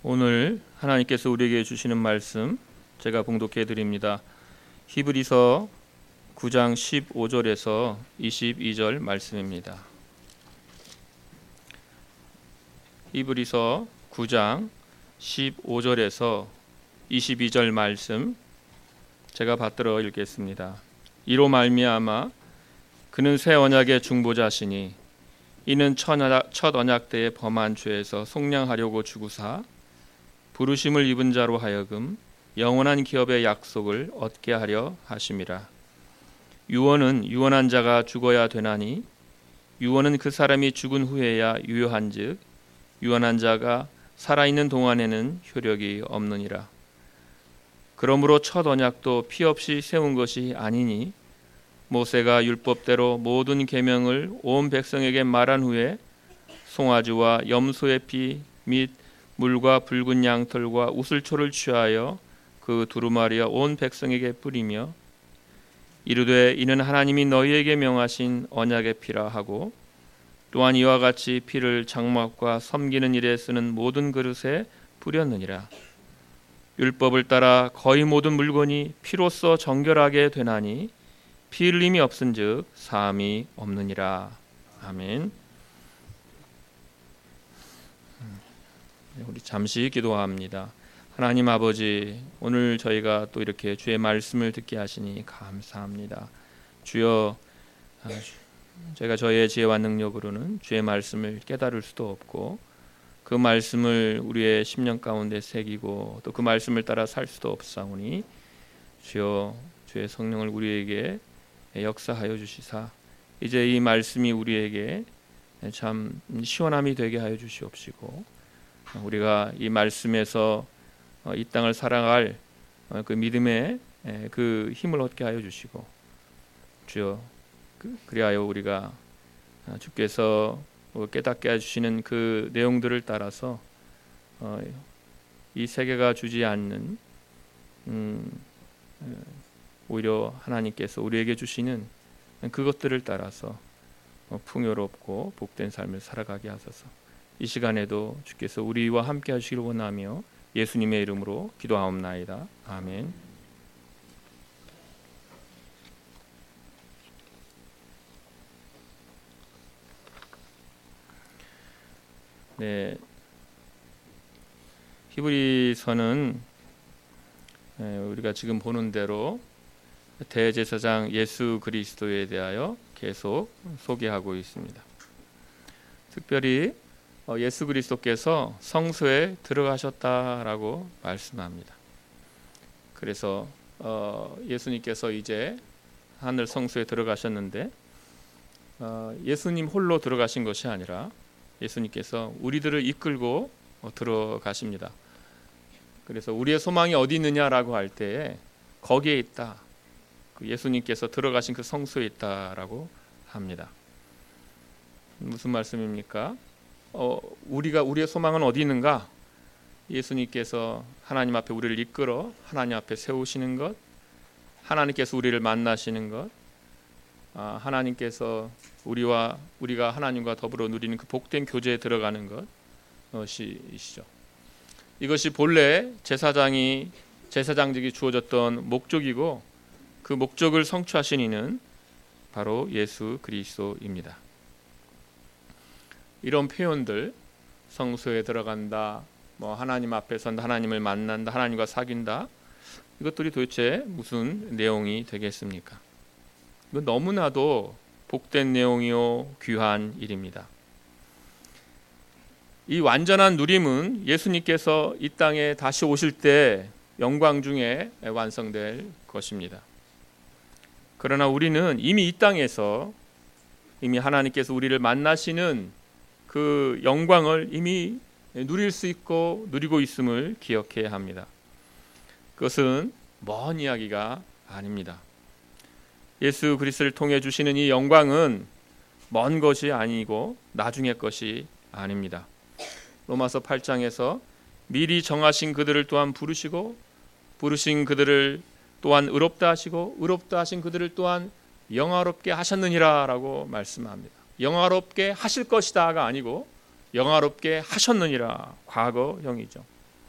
오늘 하나님께서 우리에게 주시는 말씀 제가 봉독해 드립니다. 히브리서 9장 15절에서 22절 말씀입니다. 히브리서 9장 15절에서 22절 말씀 제가 받들어 읽겠습니다. 이로 말미암아 그는 새 언약의 중보자시니 이는 첫 언약 때의 범한 죄에서 속량하려고 주구사 부르심을 입은 자로 하여금 영원한 기업의 약속을 얻게 하려 하심이라. 유언은 유언한 자가 죽어야 되나니 유언은 그 사람이 죽은 후에야 유효한즉 유언한 자가 살아있는 동안에는 효력이 없느니라. 그러므로 첫 언약도 피 없이 세운 것이 아니니 모세가 율법대로 모든 계명을 온 백성에게 말한 후에 송아지와 염소의 피 및 물과 붉은 양털과 우슬초를 취하여 그 두루마리와 온 백성에게 뿌리며 이르되 이는 하나님이 너희에게 명하신 언약의 피라 하고 또한 이와 같이 피를 장막과 섬기는 일에 쓰는 모든 그릇에 뿌렸느니라. 율법을 따라 거의 모든 물건이 피로써 정결하게 되나니 피 흘림이 없은즉 사함이 없느니라. 아멘. 우리 잠시 기도합니다. 하나님 아버지, 오늘 저희가 또 이렇게 주의 말씀을 듣게 하시니 감사합니다. 주여, 제가 저희의 지혜와 능력으로는 주의 말씀을 깨달을 수도 없고 그 말씀을 우리의 심령 가운데 새기고 또 그 말씀을 따라 살 수도 없사오니 주여, 주의 성령을 우리에게 역사하여 주시사 이제 이 말씀이 우리에게 참 시원함이 되게 하여 주시옵시고 우리가 이 말씀에서 이 땅을 살아갈 그 믿음의 그 힘을 얻게 하여 주시고 주여, 그리하여 우리가 주께서 깨닫게 해주시는 그 내용들을 따라서 이 세계가 주지 않는 오히려 하나님께서 우리에게 주시는 그것들을 따라서 풍요롭고 복된 삶을 살아가게 하소서. 이 시간에도 주께서 우리와 함께 하시기를 원하며 예수님의 이름으로 기도하옵나이다. 아멘. 네, 히브리서는 우리가 지금 보는 대로 대제사장 예수 그리스도에 대하여 계속 소개하고 있습니다. 특별히 예수 그리스도께서 성소에 들어가셨다라고 말씀합니다. 그래서 예수님께서 이제 하늘 성소에 들어가셨는데 예수님 홀로 들어가신 것이 아니라 예수님께서 우리들을 이끌고 들어가십니다. 그래서 우리의 소망이 어디 있느냐라고 할 때에 거기에 있다. 예수님께서 들어가신 그 성소에 있다라고 합니다. 무슨 말씀입니까? 우리의 소망은 어디 있는가? 예수님께서 하나님 앞에 우리를 이끌어 하나님 앞에 세우시는 것, 하나님께서 우리를 만나시는 것, 하나님께서 우리가 하나님과 더불어 누리는 그 복된 교제에 들어가는 것이시죠. 이것이 본래 제사장직이 주어졌던 목적이고 그 목적을 성취하신 이는 바로 예수 그리스도입니다. 이런 표현들, 성소에 들어간다, 하나님 앞에 선다, 하나님을 만난다, 하나님과 사귄다, 이것들이 도대체 무슨 내용이 되겠습니까? 이건 너무나도 복된 내용이요 귀한 일입니다. 이 완전한 누림은 예수님께서 이 땅에 다시 오실 때 영광 중에 완성될 것입니다. 그러나 우리는 이미 이 땅에서 이미 하나님께서 우리를 만나시는 그 영광을 이미 누릴 수 있고 누리고 있음을 기억해야 합니다. 그것은 먼 이야기가 아닙니다. 예수 그리스도를 통해 주시는 이 영광은 먼 것이 아니고 나중의 것이 아닙니다. 로마서 8장에서 미리 정하신 그들을 또한 부르시고 부르신 그들을 또한 의롭다 하시고 의롭다 하신 그들을 또한 영화롭게 하셨느니라 라고 말씀합니다. 영화롭게 하실 것이다가 아니고 영화롭게 하셨느니라, 과거형이죠.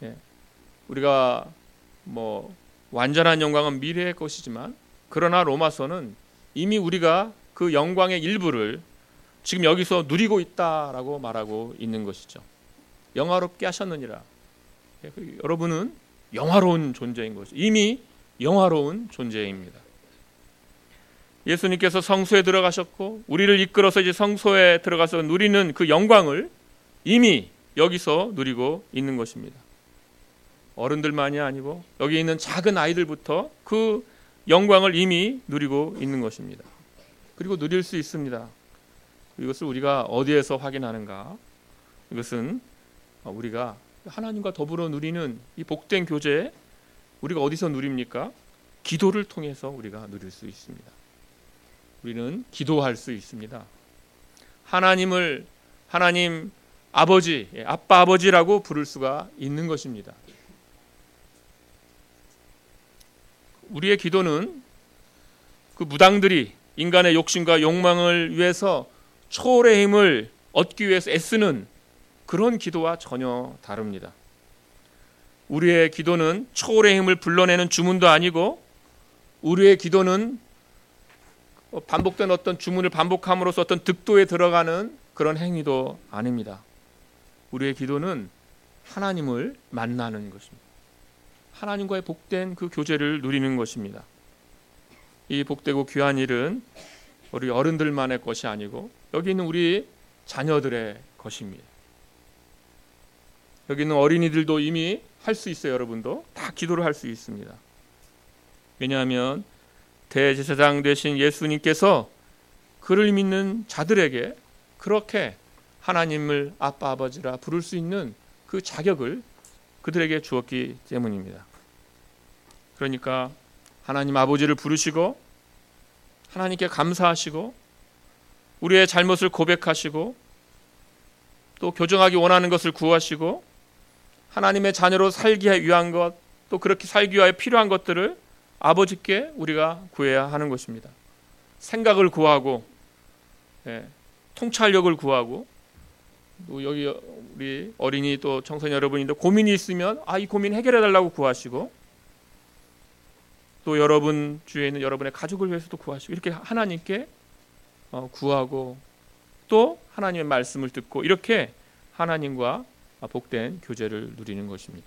우리가 완전한 영광은 미래의 것이지만, 그러나 로마서는 이미 우리가 그 영광의 일부를 지금 여기서 누리고 있다라고 말하고 있는 것이죠. 영화롭게 하셨느니라. 여러분은 영화로운 존재인 것이죠. 이미 영화로운 존재입니다. 예수님께서 성소에 들어가셨고 우리를 이끌어서 이제 성소에 들어가서 누리는 그 영광을 이미 여기서 누리고 있는 것입니다. 어른들만이 아니고 여기 있는 작은 아이들부터 그 영광을 이미 누리고 있는 것입니다. 그리고 누릴 수 있습니다. 이것을 우리가 어디에서 확인하는가? 이것은 우리가 하나님과 더불어 누리는 이 복된 교제, 우리가 어디서 누립니까? 기도를 통해서 우리가 누릴 수 있습니다. 우리는 기도할 수 있습니다. 하나님을 하나님 아버지, 아빠 아버지라고 부를 수가 있는 것입니다. 우리의 기도는 그 무당들이 인간의 욕심과 욕망을 위해서 초월의 힘을 얻기 위해서 애쓰는 그런 기도와 전혀 다릅니다. 우리의 기도는 초월의 힘을 불러내는 주문도 아니고, 우리의 기도는 반복된 어떤 주문을 반복함으로써 어떤 득도에 들어가는 그런 행위도 아닙니다. 우리의 기도는 하나님을 만나는 것입니다. 하나님과의 복된 그 교제를 누리는 것입니다. 이 복되고 귀한 일은 우리 어른들만의 것이 아니고 여기 있는 우리 자녀들의 것입니다. 여기 있는 어린이들도 이미 할 수 있어요. 여러분도 다 기도를 할 수 있습니다. 왜냐하면 대제사장 되신 예수님께서 그를 믿는 자들에게 그렇게 하나님을 아빠 아버지라 부를 수 있는 그 자격을 그들에게 주었기 때문입니다. 그러니까 하나님 아버지를 부르시고 하나님께 감사하시고 우리의 잘못을 고백하시고 또 교정하기 원하는 것을 구하시고 하나님의 자녀로 살기 위한 것, 또 그렇게 살기 위하여 필요한 것들을 아버지께 우리가 구해야 하는 것입니다. 생각을 구하고 통찰력을 구하고, 또 여기 우리 어린이 또 청소년 여러분인데 고민이 있으면 이 고민 해결해 달라고 구하시고, 또 여러분 주위에 있는 여러분의 가족을 위해서도 구하시고, 이렇게 하나님께 구하고 또 하나님의 말씀을 듣고 이렇게 하나님과 복된 교제를 누리는 것입니다.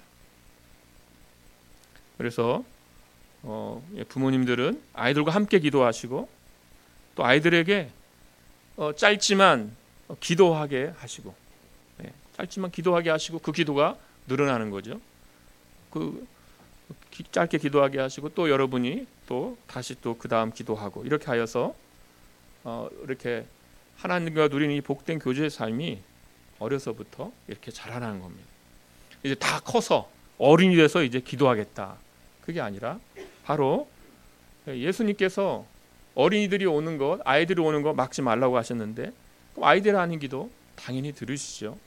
그래서 부모님들은 아이들과 함께 기도하시고 또 아이들에게 짧지만 기도하게 하시고, 짧지만 기도하게 하시고 그 기도가 늘어나는 거죠. 그 짧게 기도하게 하시고 또 여러분이 또 다시 또 그 다음 기도하고, 이렇게 하여서 이렇게 하나님과 누리는 이 복된 교제의 삶이 어려서부터 이렇게 자라나는 겁니다. 이제 다 커서 어른이 돼서 이제 기도하겠다, 그게 아니라 바로 예수님께서 어린이들이 오는 것, 아이들이 오는 것 막지 말라고 하셨는데, 그럼 아이들 하는 기도 당연히 들으시죠.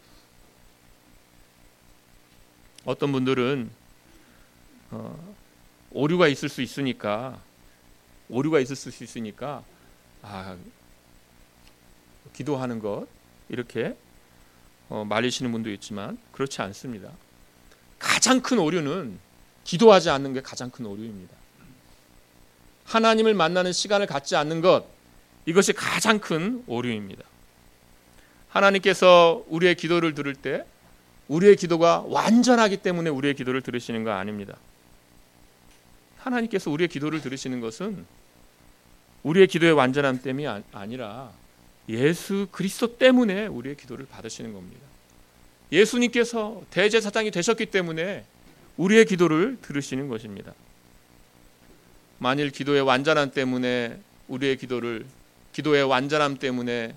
어떤 분들은 오류가 있을 수 있으니까 기도하는 것 이렇게 말리시는 분도 있지만 그렇지 않습니다. 가장 큰 오류는 기도하지 않는 게 가장 큰 오류입니다. 하나님을 만나는 시간을 갖지 않는 것, 이것이 가장 큰 오류입니다. 하나님께서 우리의 기도를 들을 때 우리의 기도가 완전하기 때문에 우리의 기도를 들으시는 거 아닙니다. 하나님께서 우리의 기도를 들으시는 것은 우리의 기도의 완전함 때문이 아니라 예수 그리스도 때문에 우리의 기도를 받으시는 겁니다. 예수님께서 대제사장이 되셨기 때문에 우리의 기도를 들으시는 것입니다. 만일 기도의 완전함 때문에 기도의 완전함 때문에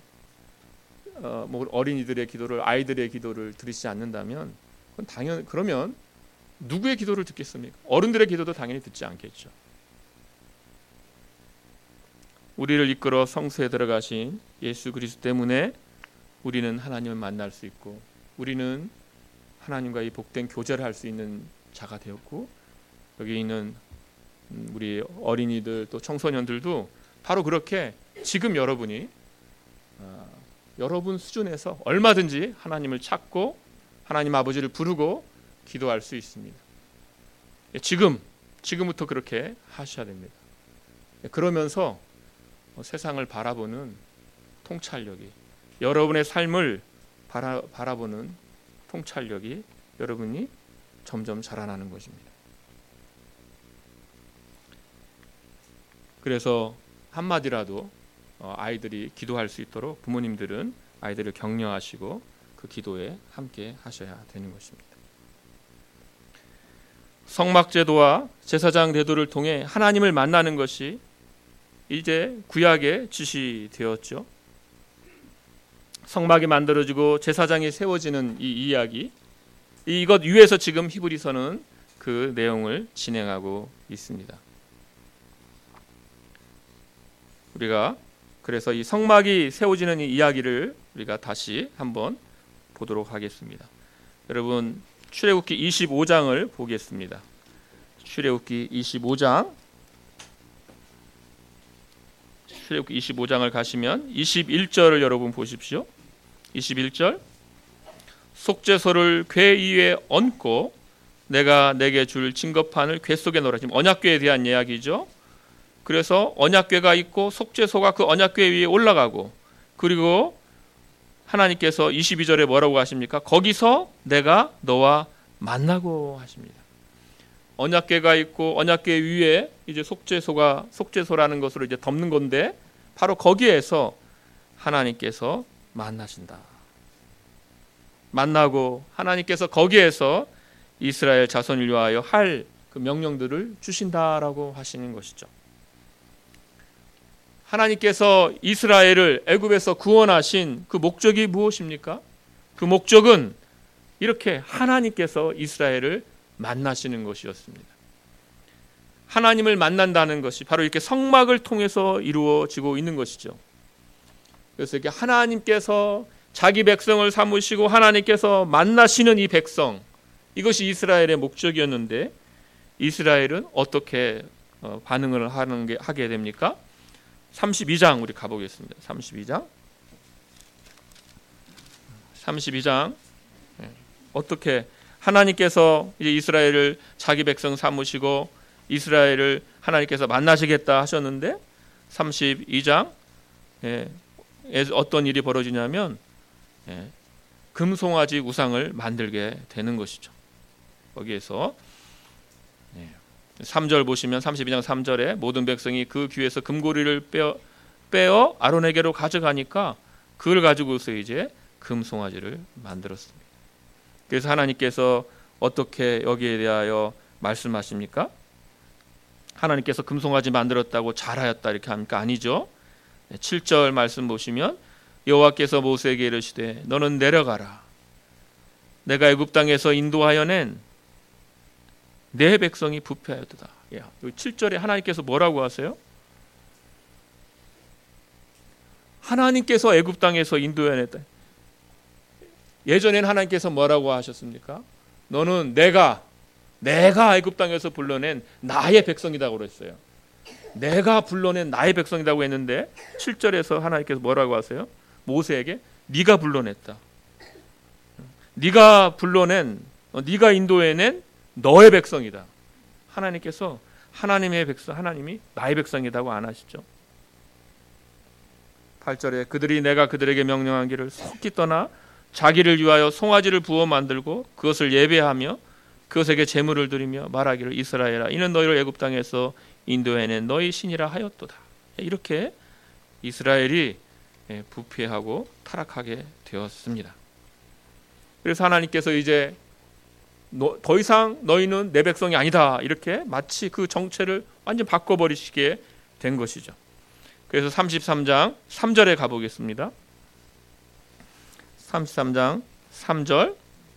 어린이들의 기도를, 아이들의 기도를 들으시지 않는다면 그러면 누구의 기도를 듣겠습니까? 어른들의 기도도 당연히 듣지 않겠죠. 우리를 이끌어 성소에 들어가신 예수 그리스도 때문에 우리는 하나님을 만날 수 있고, 우리는 하나님과 이 복된 교제를 할 수 있는 자가 되었고, 여기 있는 우리 어린이들 또 청소년들도 바로 그렇게 지금 여러분이 여러분 수준에서 얼마든지 하나님을 찾고 하나님 아버지를 부르고 기도할 수 있습니다. 지금부터 그렇게 하셔야 됩니다. 그러면서 세상을 바라보는 통찰력이, 여러분의 삶을 바라보는 통찰력이 여러분이 점점 자라나는 것입니다. 그래서 한마디라도 아이들이 기도할 수 있도록 부모님들은 아이들을 격려하시고 그 기도에 함께 하셔야 되는 것입니다. 성막제도와 제사장 제도를 통해 하나님을 만나는 것이 이제 구약에 지시되었죠. 성막이 만들어지고 제사장이 세워지는 이 이야기, 이것 위에서 지금 히브리서는 그 내용을 진행하고 있습니다. 우리가 그래서 이 성막이 세워지는 이 이야기를 우리가 다시 한번 보도록 하겠습니다. 여러분, 출애굽기 25장을 보겠습니다. 출애굽기 25장, 출애굽기 25장을 가시면 21절을 여러분 보십시오. 21절, 속죄소를 궤 위에 얹고 내가 내게 줄 증거판을 궤 속에 넣으라. 지금 언약궤에 대한 이야기죠. 그래서 언약궤가 있고 속죄소가 그 언약궤 위에 올라가고, 그리고 하나님께서 22절에 뭐라고 하십니까? 거기서 내가 너와 만나고 하십니다. 언약궤가 있고 언약궤 위에 이제 속죄소라는 것으로 이제 덮는 건데, 바로 거기에서 하나님께서 만나신다. 만나고 하나님께서 거기에서 이스라엘 자손을 위하여 할 그 명령들을 주신다라고 하시는 것이죠. 하나님께서 이스라엘을 애굽에서 구원하신 그 목적이 무엇입니까? 그 목적은 이렇게 하나님께서 이스라엘을 만나시는 것이었습니다. 하나님을 만난다는 것이 바로 이렇게 성막을 통해서 이루어지고 있는 것이죠. 그래서 이렇게 하나님께서 자기 백성을 삼으시고 하나님께서 만나시는 이 백성, 이것이 이스라엘의 목적이었는데, 이스라엘은 어떻게 반응을 하게 됩니까? 32장 우리 가보겠습니다. 32장 어떻게 하나님께서 이제 이스라엘을 자기 백성 삼으시고 이스라엘을 하나님께서 만나시겠다 하셨는데, 32장 어떤 일이 벌어지냐면 금송아지 우상을 만들게 되는 것이죠. 거기에서 3절 보시면 32장 3절에 모든 백성이 그 귀에서 금고리를 빼어 아론에게로 가져가니까 그걸 가지고서 이제 금송아지를 만들었습니다. 그래서 하나님께서 어떻게 여기에 대하여 말씀하십니까? 하나님께서 금송아지 만들었다고 잘하였다 이렇게 합니까? 아니죠. 7절 말씀 보시면 여호와께서 모세에게 이르시되 너는 내려가라. 내가 애굽 땅에서 인도하여 낸 내 백성이 부패하였도다. 7절에 하나님께서 뭐라고 하세요? 하나님께서 애굽 땅에서 인도해냈다. 예전에는 하나님께서 뭐라고 하셨습니까? 너는 내가 애굽 땅에서 불러낸 나의 백성이라고 그랬어요. 내가 불러낸 나의 백성이라고 했는데 7절에서 하나님께서 뭐라고 하세요? 모세에게 네가 불러냈다. 네가 인도해낸 너의 백성이다. 하나님께서 하나님의 백성, 하나님이 나의 백성이라고 안 하시죠. 8절에 그들이 내가 그들에게 명령한 길을 속히 떠나 자기를 위하여 송아지를 부어 만들고 그것을 예배하며 그것에게 제물을 드리며 말하기를 이스라엘아 이는 너희를 애굽 땅에서 인도해낸 너희 신이라 하였도다. 이렇게 이스라엘이 부패하고 타락하게 되었습니다. 그래서 하나님께서 이제 더 이상 너희는 내 백성이 아니다 이렇게 마치 그 정체를 완전 바꿔버리시게 된 것이죠. 그래서 33장 3절에 가보겠습니다. 33장 3절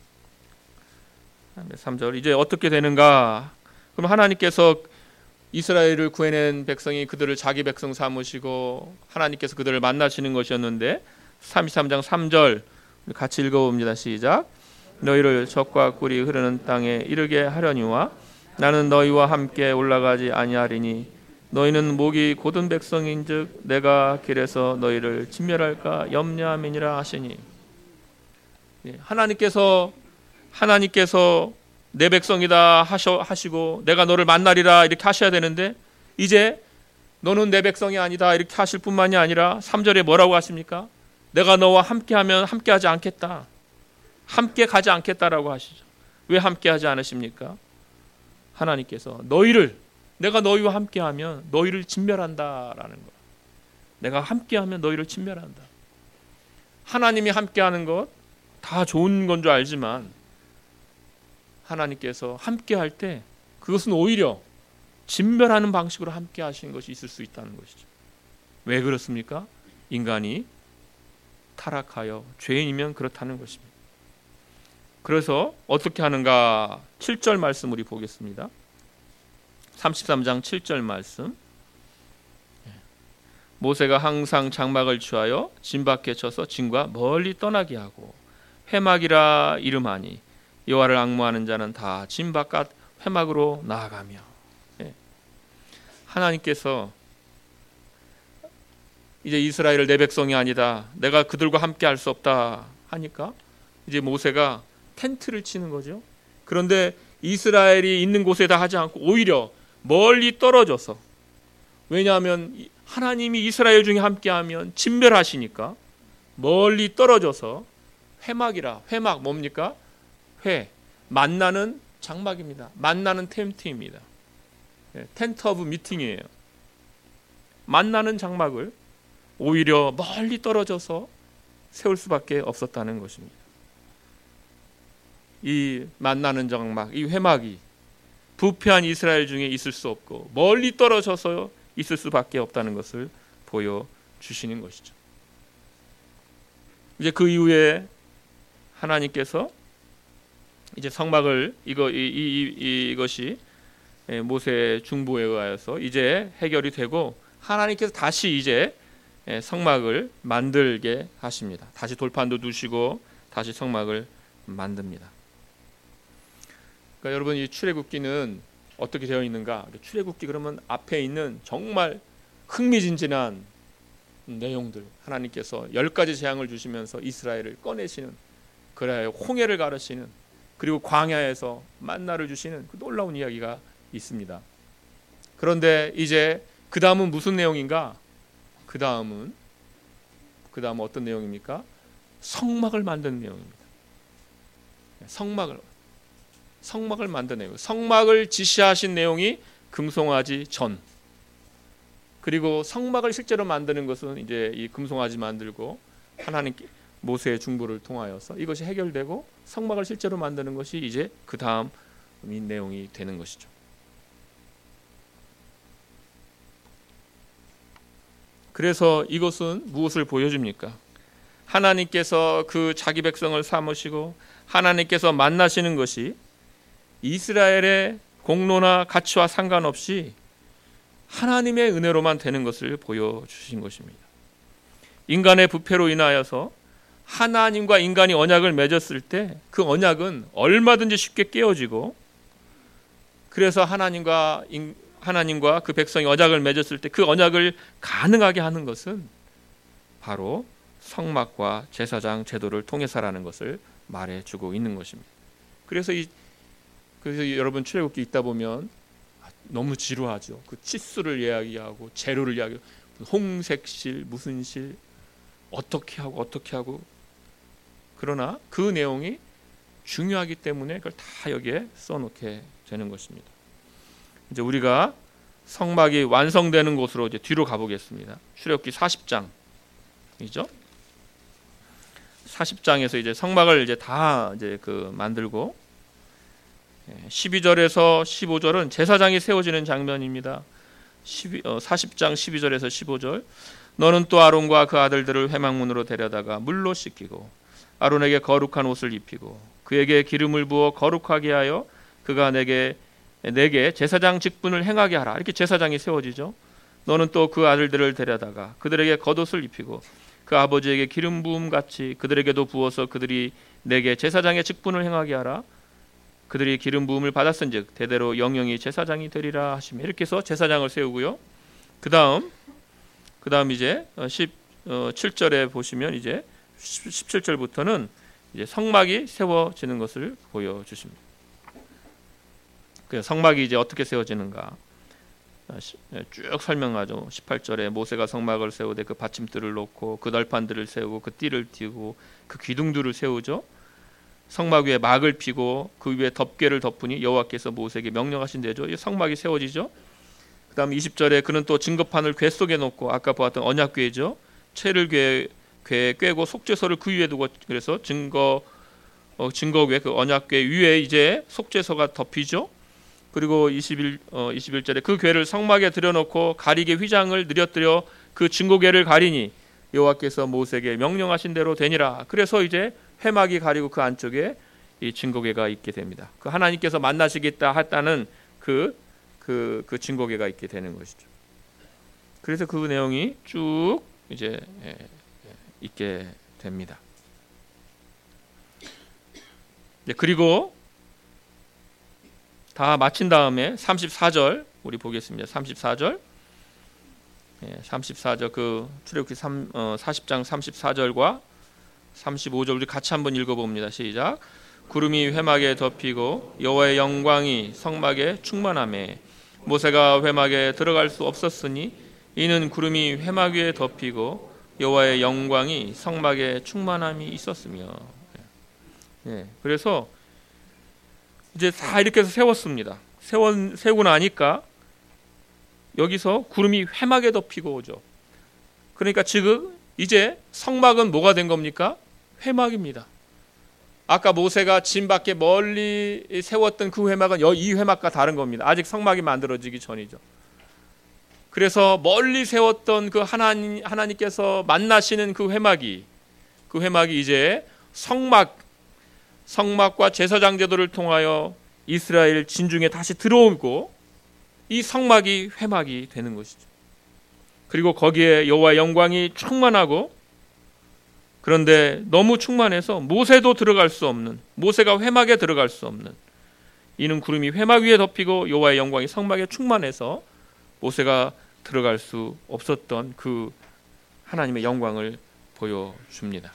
이제 어떻게 되는가? 그럼 하나님께서 이스라엘을 구해낸 백성이 그들을 자기 백성 삼으시고 하나님께서 그들을 만나시는 것이었는데 33장 3절 같이 읽어봅니다. 시작. 너희를 젖과 꿀이 흐르는 땅에 이르게 하려니와 나는 너희와 함께 올라가지 아니하리니 너희는 목이 곧은 백성인즉 내가 길에서 너희를 진멸할까 염려함이니라 하시니. 하나님께서 내 백성이다 하시고 내가 너를 만나리라 이렇게 하셔야 되는데 이제 너는 내 백성이 아니다 이렇게 하실 뿐만이 아니라 3절에 뭐라고 하십니까? 내가 너와 함께하면 함께하지 않겠다. 함께 가지 않겠다라고 하시죠. 왜 함께하지 않으십니까? 하나님께서 내가 너희와 함께하면 너희를 진멸한다라는 거예요. 내가 함께하면 너희를 진멸한다. 하나님이 함께하는 것 다 좋은 건 줄 알지만 하나님께서 함께할 때 그것은 오히려 진멸하는 방식으로 함께하시는 것이 있을 수 있다는 것이죠. 왜 그렇습니까? 인간이 타락하여 죄인이면 그렇다는 것입니다. 그래서 어떻게 하는가 7절 말씀 우리 보겠습니다. 33장 7절 말씀. 모세가 항상 장막을 취하여 진 밖에 쳐서 진과 멀리 떠나게 하고 회막이라 이름하니 여호와를 앙모하는 자는 다 진 바깥 회막으로 나아가며. 하나님께서 이제 이스라엘을 내 백성이 아니다, 내가 그들과 함께 할 수 없다 하니까 이제 모세가 텐트를 치는 거죠. 그런데 이스라엘이 있는 곳에다 하지 않고 오히려 멀리 떨어져서, 왜냐하면 하나님이 이스라엘 중에 함께하면 진멸하시니까 멀리 떨어져서 회막 뭡니까? 만나는 장막입니다. 만나는 텐트입니다. 텐트 오브 미팅이에요. 만나는 장막을 오히려 멀리 떨어져서 세울 수밖에 없었다는 것입니다. 이 만나는 장막, 이 회막이 부패한 이스라엘 중에 있을 수 없고 멀리 떨어져서 있을 수밖에 없다는 것을 보여주시는 것이죠. 이제 그 이후에 하나님께서 이제 성막을 이것이 모세 중보에 의하여서 이제 해결이 되고 하나님께서 다시 이제 성막을 만들게 하십니다. 다시 돌판도 두시고 다시 성막을 만듭니다. 그러니까 여러분, 이 출애굽기는 어떻게 되어 있는가? 출애굽기 그러면 앞에 있는 정말 흥미진진한 내용들, 하나님께서 10가지 재앙을 주시면서 이스라엘을 꺼내시는, 그래야 홍해를 가르시는, 그리고 광야에서 만나를 주시는 그 놀라운 이야기가 있습니다. 그런데 이제 그 다음은 무슨 내용인가? 그 다음은 어떤 내용입니까? 성막을 만드는 내용입니다. 성막을 만드는 내용. 성막을 지시하신 내용이 금송아지 전. 그리고 성막을 실제로 만드는 것은 이제 이 금송아지 만들고 하나님께 모세의 중보를 통하여서 이것이 해결되고 성막을 실제로 만드는 것이 이제 그 다음 내용이 되는 것이죠. 그래서 이것은 무엇을 보여줍니까? 하나님께서 그 자기 백성을 삼으시고 하나님께서 만나시는 것이 이스라엘의 공로나 가치와 상관없이 하나님의 은혜로만 되는 것을 보여주신 것입니다. 인간의 부패로 인하여서 하나님과 인간이 언약을 맺었을 때 그 언약은 얼마든지 쉽게 깨어지고, 그래서 하나님과 그 백성이 언약을 맺었을 때 그 언약을 가능하게 하는 것은 바로 성막과 제사장 제도를 통해서라는 것을 말해주고 있는 것입니다. 그래서 여러분 출애굽기 있다 보면 너무 지루하죠. 그 치수를 이야기하고 재료를 이야기하고 홍색실 무슨 실 어떻게 하고 그러나 그 내용이 중요하기 때문에 그걸 다 여기에 써놓게 되는 것입니다. 이제 우리가 성막이 완성되는 곳으로 이제 뒤로 가보겠습니다. 출애굽기 40장이죠. 40장에서 이제 성막을 이제 다 이제 만들고 12절에서 15절은 제사장이 세워지는 장면입니다. 40장 12절에서 15절. 너는 또 아론과 그 아들들을 회막문으로 데려다가 물로 씻기고 아론에게 거룩한 옷을 입히고 그에게 기름을 부어 거룩하게 하여 그가 내게 제사장 직분을 행하게 하라. 이렇게 제사장이 세워지죠. 너는 또 그 아들들을 데려다가 그들에게 겉옷을 입히고 그 아버지에게 기름 부음 같이 그들에게도 부어서 그들이 내게 제사장의 직분을 행하게 하라. 그들이 기름 부음을 받았은즉 대대로 영영이 제사장이 되리라 하시며, 이렇게 해서 제사장을 세우고요. 그 다음 이제 17절에 보시면 이제 17절부터는 이제 성막이 세워지는 것을 보여주십니다. 그 성막이 이제 어떻게 세워지는가 쭉 설명하죠. 18절에 모세가 성막을 세우되 그 받침들을 놓고 그 널판들을 세우고 그 띠를 띠고 그 기둥들을 세우죠. 성막 위에 막을 피고 그 위에 덮개를 덮으니 여호와께서 모세에게 명령하신 대로 이 성막이 세워지죠. 그 다음 20절에 그는 또 증거판을 궤 속에 놓고 아까 보았던 언약궤죠. 채를 궤에 꿰고 속죄소를 그 위에 두고 그래서 증거궤 그 언약궤 위에 이제 속죄소가 덮이죠. 그리고 21절에 그 궤를 성막에 들여놓고 가리개 휘장을 느려뜨려 그 증거궤를 가리니 여호와께서 모세에게 명령하신 대로 되니라. 그래서 이제 회막이 가리고 그 안쪽에 이 증거궤가 있게 됩니다. 그 하나님께서 만나시겠다 했다는 그 증거궤가 있게 되는 것이죠. 그래서 그 내용이 쭉 이제 있게 됩니다. 그리고 다 마친 다음에 34절 우리 보겠습니다. 34절 그 출애굽기 40장 34절과 35절 우리 같이 한번 읽어봅니다. 시작. 구름이 회막에 덮이고 여호와의 영광이 성막에 충만하매 모세가 회막에 들어갈 수 없었으니 이는 구름이 회막 위에 덮이고 여호와의 영광이 성막에 충만함이 있었으며. 그래서 이제 다 이렇게 해서 세웠습니다. 세우고 나니까 여기서 구름이 회막에 덮이고 오죠. 그러니까 지금 이제 성막은 뭐가 된 겁니까? 회막입니다. 아까 모세가 진 밖에 멀리 세웠던 그 회막은 이 회막과 다른 겁니다. 아직 성막이 만들어지기 전이죠. 그래서 멀리 세웠던 그 하나님께서 만나시는 그 회막이 이제 성막과 제사장 제도를 통하여 이스라엘 진중에 다시 들어오고 이 성막이 회막이 되는 것이죠. 그리고 거기에 여호와의 영광이 충만하고 그런데 너무 충만해서 모세도 들어갈 수 없는 모세가 회막에 들어갈 수 없는 이는 구름이 회막 위에 덮이고 여호와의 영광이 성막에 충만해서 모세가 들어갈 수 없었던 그 하나님의 영광을 보여줍니다.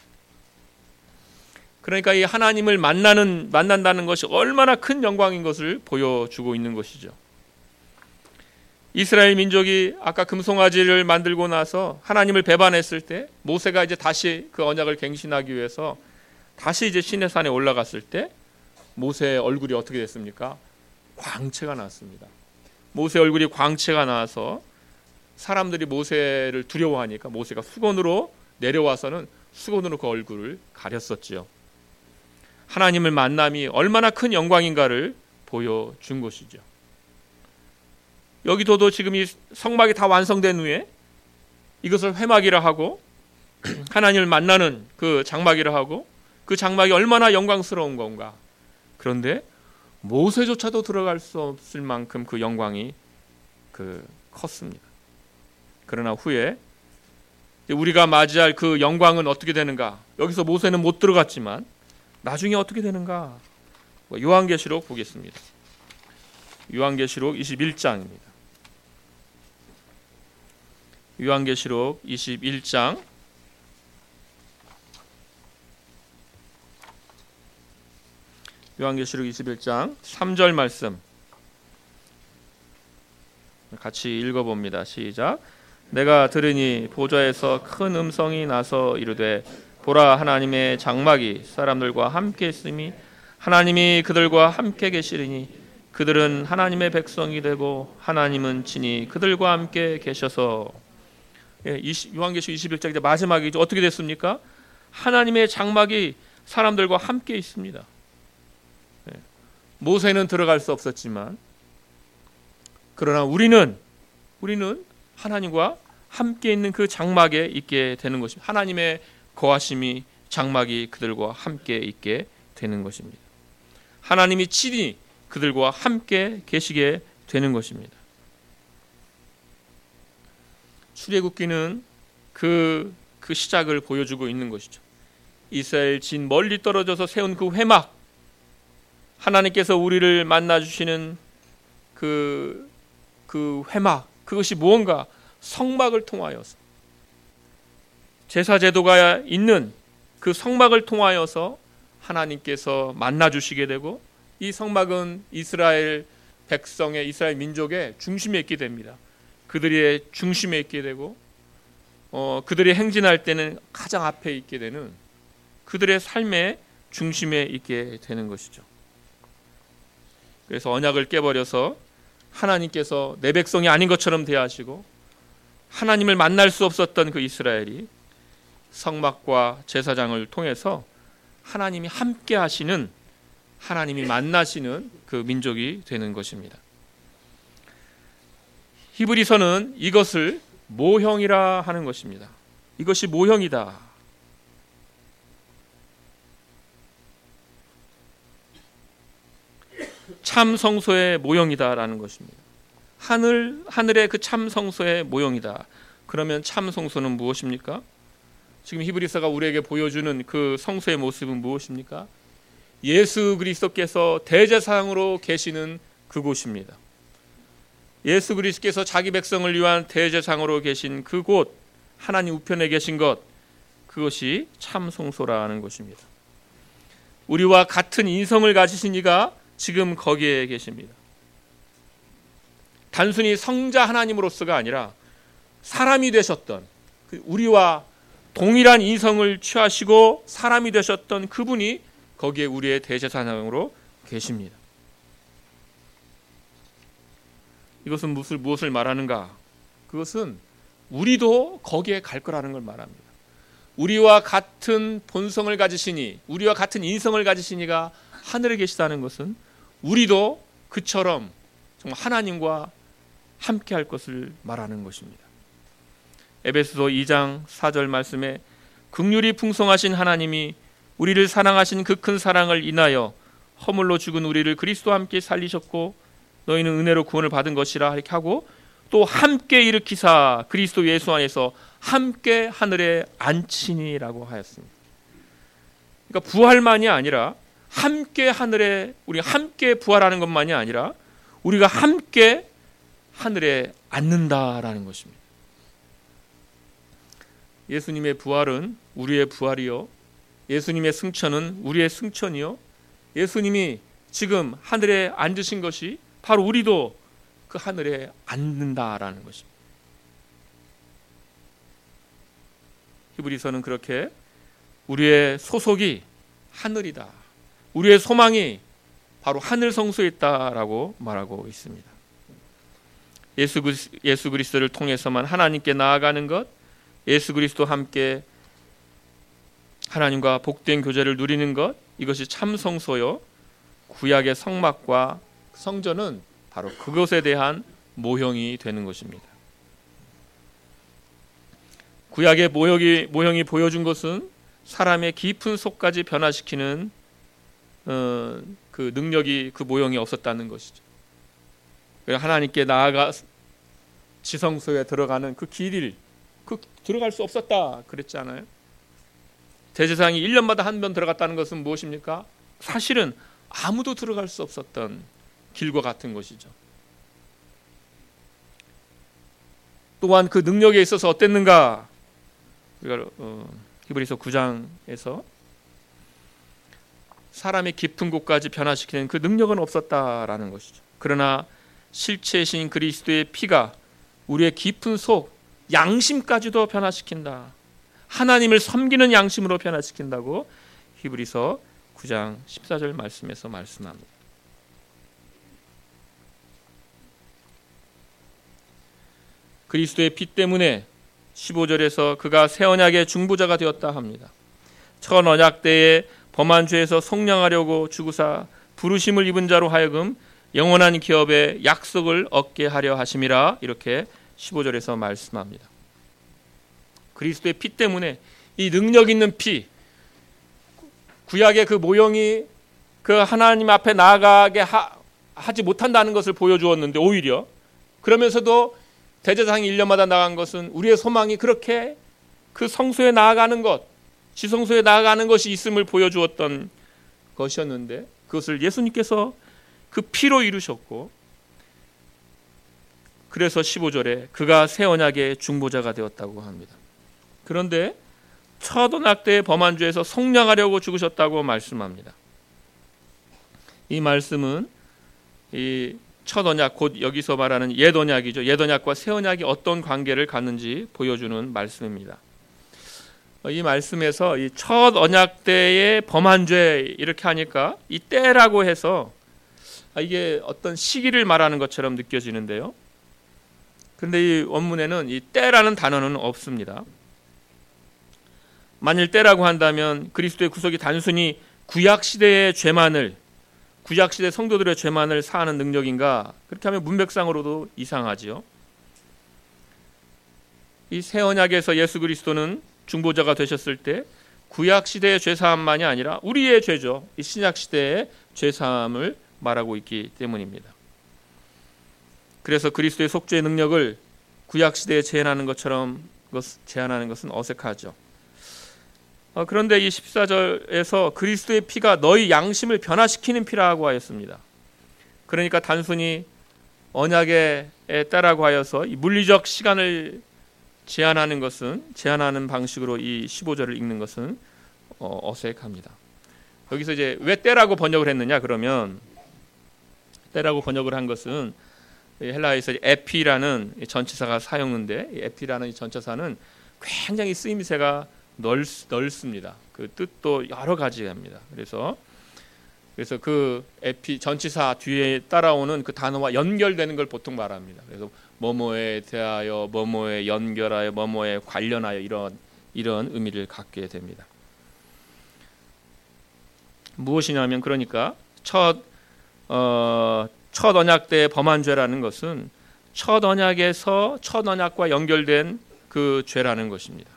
그러니까 이 하나님을 만난다는 것이 얼마나 큰 영광인 것을 보여주고 있는 것이죠. 이스라엘 민족이 아까 금송아지를 만들고 나서 하나님을 배반했을 때 모세가 이제 다시 그 언약을 갱신하기 위해서 다시 이제 시내산에 올라갔을 때 모세의 얼굴이 어떻게 됐습니까? 광채가 났습니다. 모세의 얼굴이 광채가 나서 사람들이 모세를 두려워하니까 모세가 수건으로 내려와서는 수건으로 그 얼굴을 가렸었지요. 하나님을 만남이 얼마나 큰 영광인가를 보여준 것이죠. 여기서도 지금 이 성막이 다 완성된 후에 이것을 회막이라 하고 하나님을 만나는 그 장막이라 하고 그 장막이 얼마나 영광스러운 건가. 그런데 모세조차도 들어갈 수 없을 만큼 그 영광이 컸습니다. 그러나 후에 우리가 맞이할 그 영광은 어떻게 되는가? 여기서 모세는 못 들어갔지만 나중에 어떻게 되는가? 요한계시록 보겠습니다. 요한계시록 21장입니다. 요한계시록 21장 요한계시록 21장 3절 말씀 같이 읽어봅니다. 시작. 내가 들으니 보좌에서 큰 음성이 나서 이르되 보라 하나님의 장막이 사람들과 함께 있으니 하나님이 그들과 함께 계시리니 그들은 하나님의 백성이 되고 하나님은 친히 그들과 함께 계셔서. 요한계시록 21장 이제 마지막이죠. 어떻게 됐습니까? 하나님의 장막이 사람들과 함께 있습니다. 모세는 들어갈 수 없었지만 그러나 우리는 하나님과 함께 있는 그 장막에 있게 되는 것입니다. 하나님의 거하심이 장막이 그들과 함께 있게 되는 것입니다. 하나님이 친히 그들과 함께 계시게 되는 것입니다. 출애굽기는 그 시작을 보여주고 있는 것이죠. 이스라엘 진 멀리 떨어져서 세운 그 회막, 하나님께서 우리를 만나주시는 그 회막, 그것이 무언가 성막을 통하여서 제사 제도가 있는 그 성막을 통하여서 하나님께서 만나주시게 되고 이 성막은 이스라엘 백성의 이스라엘 민족의 중심에 있게 됩니다. 그들의 중심에 있게 되고 그들이 행진할 때는 가장 앞에 있게 되는 그들의 삶의 중심에 있게 되는 것이죠. 그래서 언약을 깨버려서 하나님께서 내 백성이 아닌 것처럼 대하시고 하나님을 만날 수 없었던 그 이스라엘이 성막과 제사장을 통해서 하나님이 함께 하시는, 하나님이 만나시는 그 민족이 되는 것입니다. 히브리서는 이것을 모형이라 하는 것입니다. 이것이 모형이다. 참 성소의 모형이다라는 것입니다. 하늘의 그 참 성소의 모형이다. 그러면 참 성소는 무엇입니까? 지금 히브리서가 우리에게 보여주는 그 성소의 모습은 무엇입니까? 예수 그리스도께서 대제사장으로 계시는 그곳입니다. 예수 그리스도께서 자기 백성을 위한 대제사장으로 계신 그곳, 하나님 우편에 계신 것, 그것이 참 성소라는 것입니다. 우리와 같은 인성을 가지신 이가 지금 거기에 계십니다. 단순히 성자 하나님으로서가 아니라 사람이 되셨던, 우리와 동일한 인성을 취하시고 사람이 되셨던 그분이 거기에 우리의 대제사장으로 계십니다. 이것은 무엇을 말하는가? 그것은 우리도 거기에 갈 거라는 걸 말합니다. 우리와 같은 본성을 가지시니, 우리와 같은 인성을 가지시니가 하늘에 계시다는 것은 우리도 그처럼 정말 하나님과 함께 할 것을 말하는 것입니다. 에베소서 2장 4절 말씀에 긍휼이 풍성하신 하나님이 우리를 사랑하신 그 큰 사랑을 인하여 허물로 죽은 우리를 그리스도와 함께 살리셨고 너희는 은혜로 구원을 받은 것이라 이렇게 하고 또 함께 일으키사 그리스도 예수 안에서 함께 하늘에 앉히니라고 하였습니다. 그러니까 부활만이 아니라 함께 하늘에, 우리가 함께 부활하는 것만이 아니라 우리가 함께 하늘에 앉는다라는 것입니다. 예수님의 부활은 우리의 부활이요, 예수님의 승천은 우리의 승천이요, 예수님이 지금 하늘에 앉으신 것이 바로 우리도 그 하늘에 앉는다라는 것입니다. 히브리서는 그렇게 우리의 소속이 하늘이다, 우리의 소망이 바로 하늘 성소에 있다라고 말하고 있습니다. 예수 그리스도를 통해서만 하나님께 나아가는 것, 예수 그리스도와 함께 하나님과 복된 교제를 누리는 것, 이것이 참 성소요, 구약의 성막과 성전은 바로 그것에 대한 모형이 되는 것입니다. 구약의 모형이 보여준 것은 사람의 깊은 속까지 변화시키는 그 능력이, 그 모형이 없었다는 것이죠. 하나님께 나아가 지성소에 들어가는 그 길을 들어갈 수 없었다 그랬잖아요. 대제사장이 1년마다 한 번 들어갔다는 것은 무엇입니까? 사실은 아무도 들어갈 수 없었던 길과 같은 것이죠. 또한 그 능력에 있어서 어땠는가? 우리가 히브리서 9장에서 사람의 깊은 곳까지 변화시키는 그 능력은 없었다라는 것이죠. 그러나 실체이신 그리스도의 피가 우리의 깊은 속 양심까지도 변화시킨다. 하나님을 섬기는 양심으로 변화시킨다고 히브리서 9장 14절 말씀에서 말씀합니다. 그리스도의 피 때문에 15절에서 그가 새 언약의 중보자가 되었다 합니다. 첫 언약 때에 범한 죄에서 속량하려고 죽으사 부르심을 입은 자로 하여금 영원한 기업의 약속을 얻게 하려 하심이라, 이렇게 15절에서 말씀합니다. 그리스도의 피 때문에, 이 능력 있는 피, 구약의 그 모형이 그 하나님 앞에 나아가게 하지 못한다는 것을 보여주었는데, 오히려 그러면서도 대제사장이 1년마다 나간 것은 우리의 소망이 그렇게 그 성소에 나아가는 것, 지성소에 나아가는 것이 있음을 보여주었던 것이었는데, 그것을 예수님께서 그 피로 이루셨고, 그래서 15절에 그가 새 언약의 중보자가 되었다고 합니다. 그런데 첫 언약 때의 범한 죄에서 속량하려고 죽으셨다고 말씀합니다. 이 말씀은 이 첫 언약, 곧 여기서 말하는 옛 언약이죠. 옛 언약과 새 언약이 어떤 관계를 갖는지 보여주는 말씀입니다. 이 말씀에서 이 첫 언약 때의 범한 죄 이렇게 하니까 이 때라고 해서 이게 어떤 시기를 말하는 것처럼 느껴지는데요. 그런데 이 원문에는 이 때라는 단어는 없습니다. 만일 때라고 한다면 그리스도의 구속이 단순히 구약시대의 죄만을, 구약시대 성도들의 죄만을 사하는 능력인가? 그렇게 하면 문맥상으로도 이상하지요. 이 새 언약에서 예수 그리스도는 중보자가 되셨을 때 구약시대의 죄사함만이 아니라 우리의 죄죠. 이 신약시대의 죄사함을 말하고 있기 때문입니다. 그래서 그리스도의 속죄의 능력을 구약시대에 제한하는 것처럼 제한하는 것은 어색하죠. 그런데 이 14절에서 그리스도의 피가 너희 양심을 변화시키는 피라고 하였습니다. 그러니까 단순히 언약에 따라고 하여서 이 물리적 시간을 제한하는 방식으로 이 15절을 읽는 것은 어색합니다. 여기서 이제 왜 때라고 번역을 했느냐? 그러면 때라고 번역을 한 것은 헬라어에서 에피라는 전치사가 사용되는데, 에피라는 이 전치사는 굉장히 쓰임새가 넓습니다. 그 뜻도 여러 가지입니다. 그래서 그 에피 전치사 뒤에 따라오는 그 단어와 연결되는 걸 보통 말합니다. 그래서 뭐뭐에 대하여, 뭐뭐에 연결하여, 뭐뭐에 관련하여 이런 의미를 갖게 됩니다. 무엇이냐면 그러니까 첫 언약 때의 범한 죄라는 것은 첫 언약에서 첫 언약과 연결된 그 죄라는 것입니다.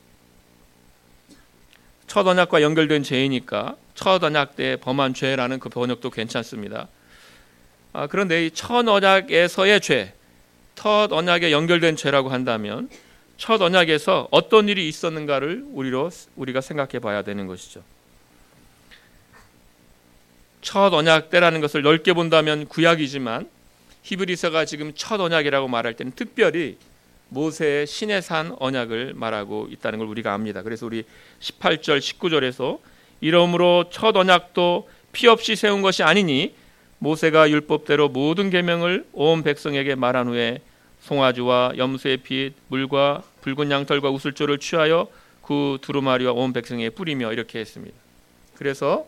첫 언약과 연결된 죄이니까 첫 언약 때 범한 죄라는 그 번역도 괜찮습니다. 그런데 이 첫 언약에서의 죄, 첫 언약에 연결된 죄라고 한다면 첫 언약에서 어떤 일이 있었는가를 우리가 생각해 봐야 되는 것이죠. 첫 언약 때라는 것을 넓게 본다면 구약이지만 히브리서가 지금 첫 언약이라고 말할 때는 특별히 모세의 시내산 언약을 말하고 있다는 걸 우리가 압니다. 그래서 우리 18절 19절에서 이러므로 첫 언약도 피 없이 세운 것이 아니니 모세가 율법대로 모든 계명을 온 백성에게 말한 후에 송아지와 염소의 피, 물과 붉은 양털과 우슬조를 취하여 그 두루마리와 온 백성에게 뿌리며 이렇게 했습니다. 그래서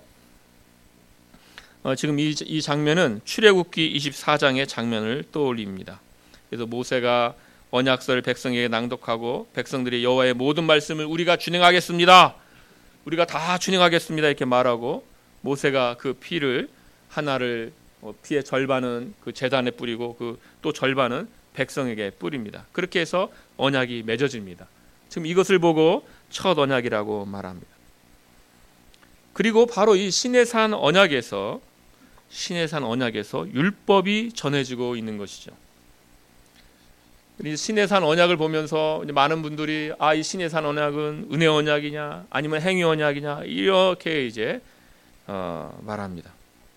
지금 이 장면은 출애굽기 24장의 장면을 떠올립니다. 그래서 모세가 언약서를 백성에게 낭독하고 백성들이 여호와의 모든 말씀을 우리가 준행하겠습니다. 우리가 다 준행하겠습니다. 이렇게 말하고 모세가 그 피를 하나를 피의 절반은 그 제단에 뿌리고 그 또 절반은 백성에게 뿌립니다. 그렇게 해서 언약이 맺어집니다. 지금 이것을 보고 첫 언약이라고 말합니다. 그리고 바로 이 시내산 언약에서 율법이 전해지고 있는 것이죠. 시내산 언약을 보면서 많은 분들이 이 시내산 언약은 은혜 언약이냐 아니면 행위 언약이냐 이렇게 이제 말합니다.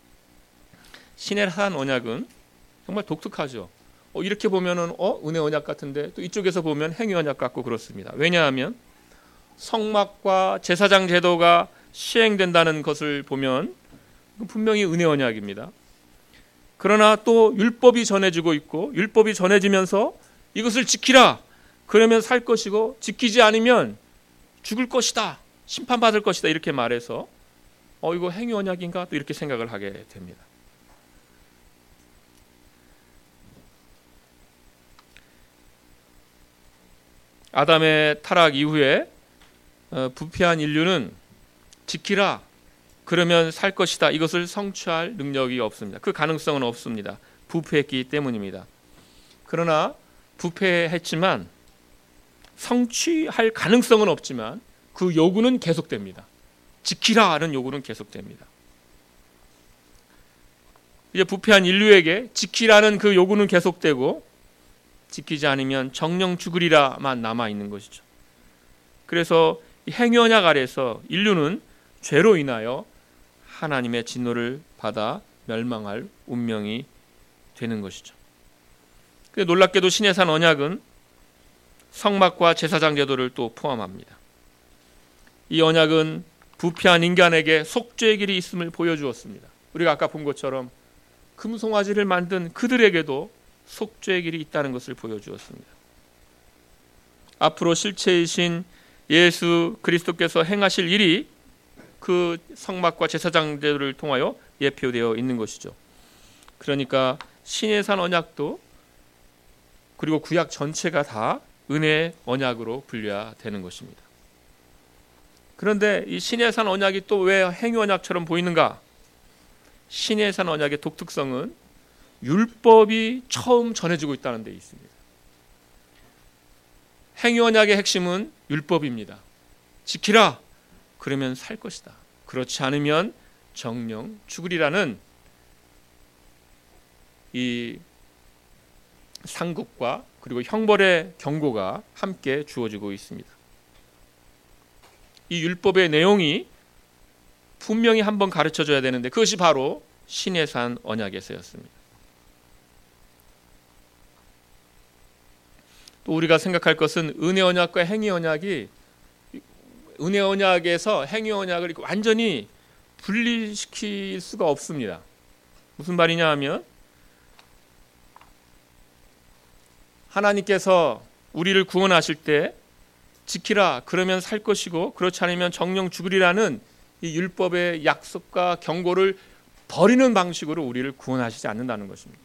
시내산 언약은 정말 독특하죠. 이렇게 보면은 은혜 언약 같은데 또 이쪽에서 보면 행위 언약 같고 그렇습니다. 왜냐하면 성막과 제사장 제도가 시행된다는 것을 보면 분명히 은혜 언약입니다. 그러나 또 율법이 전해지고 있고 율법이 전해지면서 이것을 지키라. 그러면 살 것이고 지키지 않으면 죽을 것이다. 심판받을 것이다. 이렇게 말해서 이거 행위 언약인가? 또 이렇게 생각을 하게 됩니다. 아담의 타락 이후에 부패한 인류는 지키라. 그러면 살 것이다. 이것을 성취할 능력이 없습니다. 그 가능성은 없습니다. 부패했기 때문입니다. 그러나 부패했지만 성취할 가능성은 없지만 그 요구는 계속됩니다. 지키라는 요구는 계속됩니다. 이제 부패한 인류에게 지키라는 그 요구는 계속되고 지키지 않으면 정령 죽으리라만 남아 있는 것이죠. 그래서 행위 언약 아래서 인류는 죄로 인하여 하나님의 진노를 받아 멸망할 운명이 되는 것이죠. 놀랍게도 시내산 언약은 성막과 제사장 제도를 또 포함합니다. 이 언약은 부패한 인간에게 속죄의 길이 있음을 보여주었습니다. 우리가 아까 본 것처럼 금송아지를 만든 그들에게도 속죄의 길이 있다는 것을 보여주었습니다. 앞으로 실체이신 예수 그리스도께서 행하실 일이 그 성막과 제사장들을 통하여 예표되어 있는 것이죠. 그러니까 신의 산 언약도 그리고 구약 전체가 다 은혜의 언약으로 분류해야 되는 것입니다. 그런데 이 신의 산 언약이 또 왜 행위 언약처럼 보이는가? 신의 산 언약의 독특성은 율법이 처음 전해지고 있다는 데 있습니다. 행위 언약의 핵심은 율법입니다. 지키라, 그러면 살 것이다. 그렇지 않으면 정령 죽으리라는 이 상급과 그리고 형벌의 경고가 함께 주어지고 있습니다. 이 율법의 내용이 분명히 한번 가르쳐줘야 되는데 그것이 바로 신의 산 언약에서였습니다. 또 우리가 생각할 것은 은혜 언약과 행위 언약이 은혜 언약에서 행위 언약을 완전히 분리시킬 수가 없습니다. 무슨 말이냐 하면 하나님께서 우리를 구원하실 때 지키라 그러면 살 것이고 그렇지 않으면 정령 죽으리라는 이 율법의 약속과 경고를 버리는 방식으로 우리를 구원하시지 않는다는 것입니다.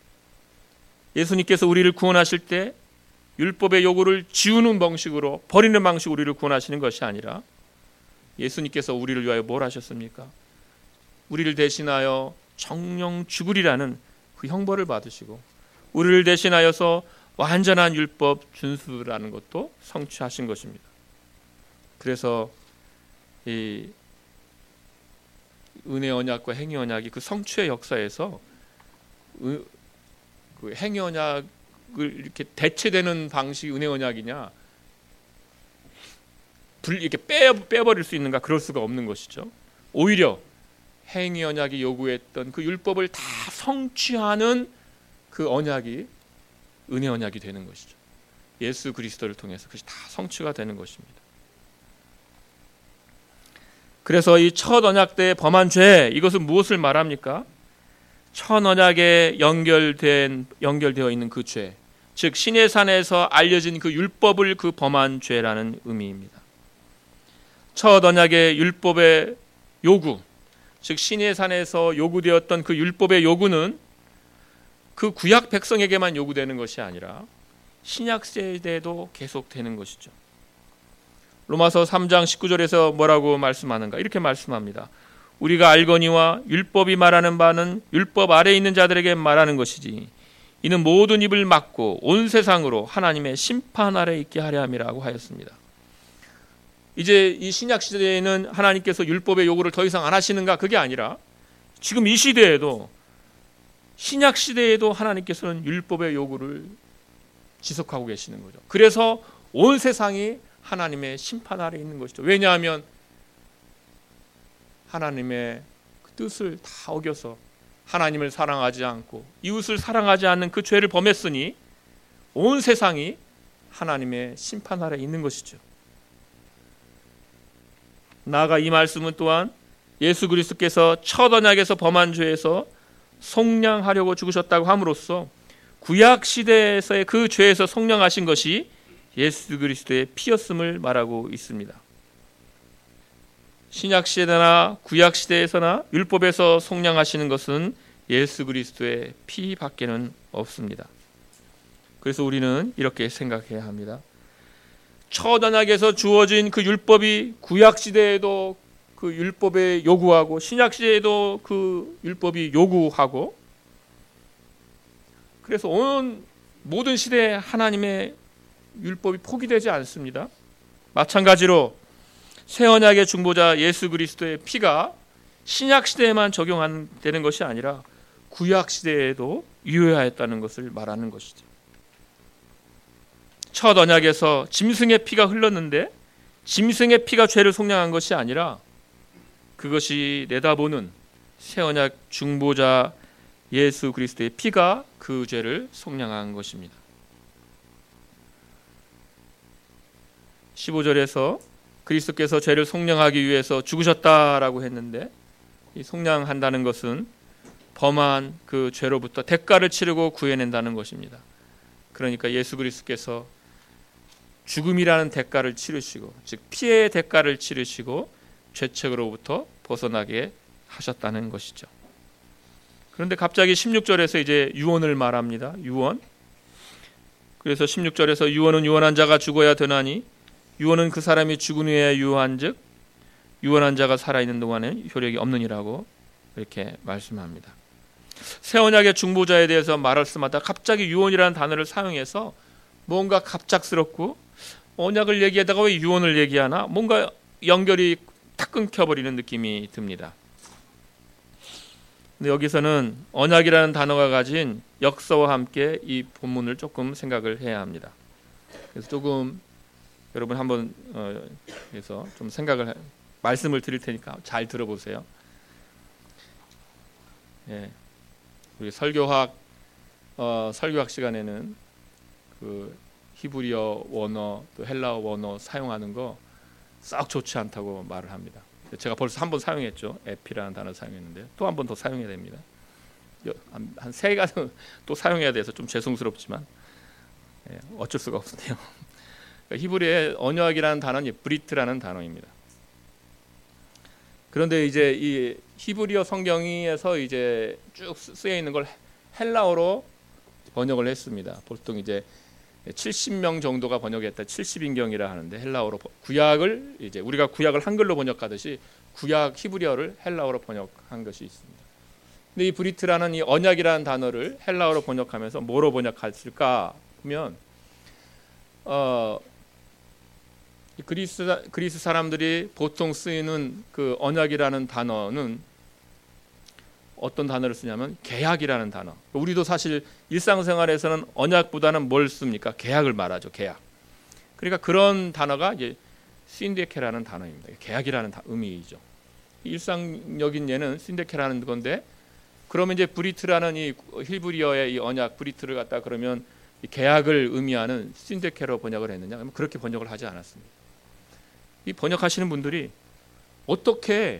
예수님께서 우리를 구원하실 때 율법의 요구를 지우는 방식으로 버리는 방식으로 우리를 구원하시는 것이 아니라 예수님께서 우리를 위하여 뭘 하셨습니까? 우리를 대신하여 정령 죽으리라는 그 형벌을 받으시고 우리를 대신하여서 완전한 율법 준수라는 것도 성취하신 것입니다. 그래서 이 은혜 언약과 행위 언약이 그 성취의 역사에서 그 행위 언약을 이렇게 대체되는 방식이 은혜 언약이냐 이렇게 빼버릴 수 있는가? 그럴 수가 없는 것이죠. 오히려 행위 언약이 요구했던 그 율법을 다 성취하는 그 언약이 은혜 언약이 되는 것이죠. 예수 그리스도를 통해서 그것이 다 성취가 되는 것입니다. 그래서 이 첫 언약 때의 범한 죄, 이것은 무엇을 말합니까? 첫 언약에 연결되어 있는 그 죄, 즉 신의 산에서 알려진 그 율법을 그 범한 죄라는 의미입니다. 첫 언약의 율법의 요구, 즉 신의 산에서 요구되었던 그 율법의 요구는 그 구약 백성에게만 요구되는 것이 아니라 신약 세대에도 계속되는 것이죠. 로마서 3장 19절에서 뭐라고 말씀하는가? 이렇게 말씀합니다. 우리가 알거니와 율법이 말하는 바는 율법 아래에 있는 자들에게 말하는 것이지 이는 모든 입을 막고 온 세상으로 하나님의 심판 아래에 있게 하려 함이라고 하였습니다. 이제 이 신약 시대에는 하나님께서 율법의 요구를 더 이상 안 하시는가? 그게 아니라 지금 이 시대에도 신약 시대에도 하나님께서는 율법의 요구를 지속하고 계시는 거죠. 그래서 온 세상이 하나님의 심판 아래에 있는 것이죠. 왜냐하면 하나님의 그 뜻을 다 어겨서 하나님을 사랑하지 않고 이웃을 사랑하지 않는 그 죄를 범했으니 온 세상이 하나님의 심판 아래에 있는 것이죠. 나아가 이 말씀은 또한 예수 그리스도께서 첫 언약에서 범한 죄에서 속량하려고 죽으셨다고 함으로써 구약 시대에서의 그 죄에서 속량하신 것이 예수 그리스도의 피였음을 말하고 있습니다. 신약 시대나 구약 시대에서나 율법에서 속량하시는 것은 예수 그리스도의 피밖에는 없습니다. 그래서 우리는 이렇게 생각해야 합니다. 첫 언약에서 주어진 그 율법이 구약 시대에도 그 율법에 요구하고 신약 시대에도 그 율법이 요구하고 그래서 모든 시대에 하나님의 율법이 포기되지 않습니다. 마찬가지로 새 언약의 중보자 예수 그리스도의 피가 신약 시대에만 적용되는 것이 아니라 구약 시대에도 유효하였다는 것을 말하는 것이죠. 첫 언약에서 짐승의 피가 흘렀는데 짐승의 피가 죄를 속량한 것이 아니라 그것이 내다보는 새 언약 중보자 예수 그리스도의 피가 그 죄를 속량한 것입니다. 15절에서 그리스도께서 죄를 속량하기 위해서 죽으셨다라고 했는데 이 속량한다는 것은 범한 그 죄로부터 대가를 치르고 구해낸다는 것입니다. 그러니까 예수 그리스도께서 죽음이라는 대가를 치르시고, 즉 피해의 대가를 치르시고 죄책으로부터 벗어나게 하셨다는 것이죠. 그런데 갑자기 16절에서 이제 유언을 말합니다. 유언. 그래서 16절에서 유언은 유언한 자가 죽어야 되나니 유언은 그 사람이 죽은 후에 유언한즉 유언한 자가 살아있는 동안은 효력이 없느니라고 이렇게 말씀합니다. 새 언약의 중보자에 대해서 말할 때마다 갑자기 유언이라는 단어를 사용해서 뭔가 갑작스럽고, 언약을 얘기하다가 왜 유언을 얘기하나, 뭔가 연결이 탁 끊겨버리는 느낌이 듭니다. 근데 여기서는 언약이라는 단어가 가진 역사와 함께 이 본문을 조금 생각을 해야 합니다. 그래서 조금 여러분 한번 그래서 좀 생각을 말씀을 드릴 테니까 잘 들어보세요. 예, 우리 설교학 시간에는 그 히브리어 원어 또 헬라어 원어 사용하는 거 썩 좋지 않다고 말을 합니다. 제가 벌써 한 번 사용했죠. 에피라는 단어 사용했는데 또 한 번 더 사용해야 됩니다. 한 3가지 또 사용해야 돼서 좀 죄송스럽지만 어쩔 수가 없네요. 히브리의 언약이라는 단어는 브리트라는 단어입니다. 그런데 이제 이 히브리어 성경에서 이제 쭉 쓰여 있는 걸 헬라어로 번역을 했습니다. 보통 이제 70명 정도가 번역했다. 70인경이라 하는데 헬라어로 구약을 이제 우리가 구약을 한글로 번역하듯이 구약 히브리어를 헬라어로 번역한 것이 있습니다. 근데 이 브리트라는 이 언약이라는 단어를 헬라어로 번역하면서 뭐로 번역했을까 보면 그리스 사람들이 보통 쓰이는 그 언약이라는 단어는 어떤 단어를 쓰냐면 계약이라는 단어. 우리도 사실 일상생활에서는 언약보다는 뭘 씁니까? 계약을 말하죠. 계약. 그러니까 그런 단어가 이제 신데케라는 단어입니다. 계약이라는 의미이죠. 일상적인 예는 신데케라는 건데, 그러면 이제 브리트라는 이 히브리어의 이 언약 브리트를 갖다 그러면 이 계약을 의미하는 신데케로 번역을 했느냐? 그러면 그렇게 번역을 하지 않았습니다. 이 번역하시는 분들이 어떻게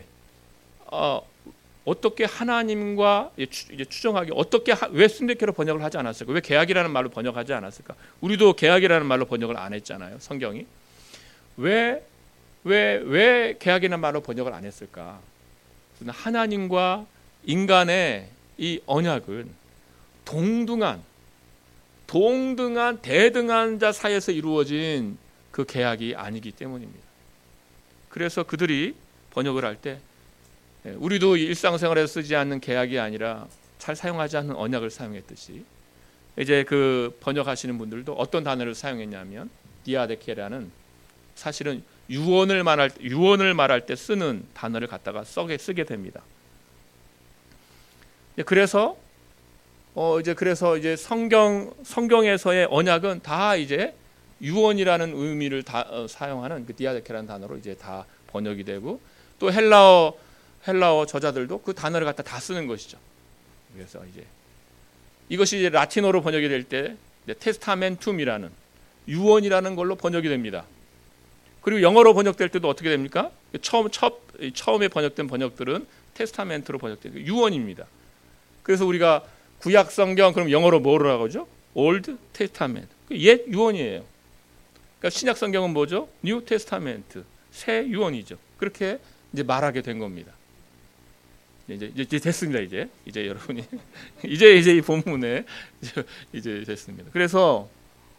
하나님과 이제 추정하기 어떻게 왜 신데케로 번역을 하지 않았을까? 왜 계약이라는 말로 번역하지 않았을까? 우리도 계약이라는 말로 번역을 안 했잖아요. 성경이 왜 계약이라는 말로 번역을 안 했을까? 하나님과 인간의 이 언약은 동등한 대등한 자 사이에서 이루어진 그 계약이 아니기 때문입니다. 그래서 그들이 번역을 할 때 우리도 일상생활에서 쓰지 않는 계약이 아니라 잘 사용하지 않는 언약을 사용했듯이 이제 그 번역하시는 분들도 어떤 단어를 사용했냐면 디아데케라는 사실은 유언을 말할 때 쓰는 단어를 갖다가 쓰게 됩니다. 그래서 이제 성경에서의 언약은 다 이제 유언이라는 의미를 다 사용하는 그 디아데케라는 단어로 이제 다 번역이 되고, 또 헬라어 저자들도 그 단어를 갖다 다 쓰는 것이죠. 그래서 이제 이것이 이제 라틴어로 번역이 될 때 테스타멘툼이라는 유언이라는 걸로 번역이 됩니다. 그리고 영어로 번역될 때도 어떻게 됩니까? 처음에 번역된 번역들은 테스타멘트로 번역된 유언입니다. 그래서 우리가 구약 성경 그럼 영어로 뭐라고 하죠? Old Testament. 옛 유언이에요. 그러니까 신약 성경은 뭐죠? New Testament. 새 유언이죠. 그렇게 이제 말하게 된 겁니다. 이제 됐습니다. 이제 여러분이 이제 이 본문에 이제 됐습니다. 그래서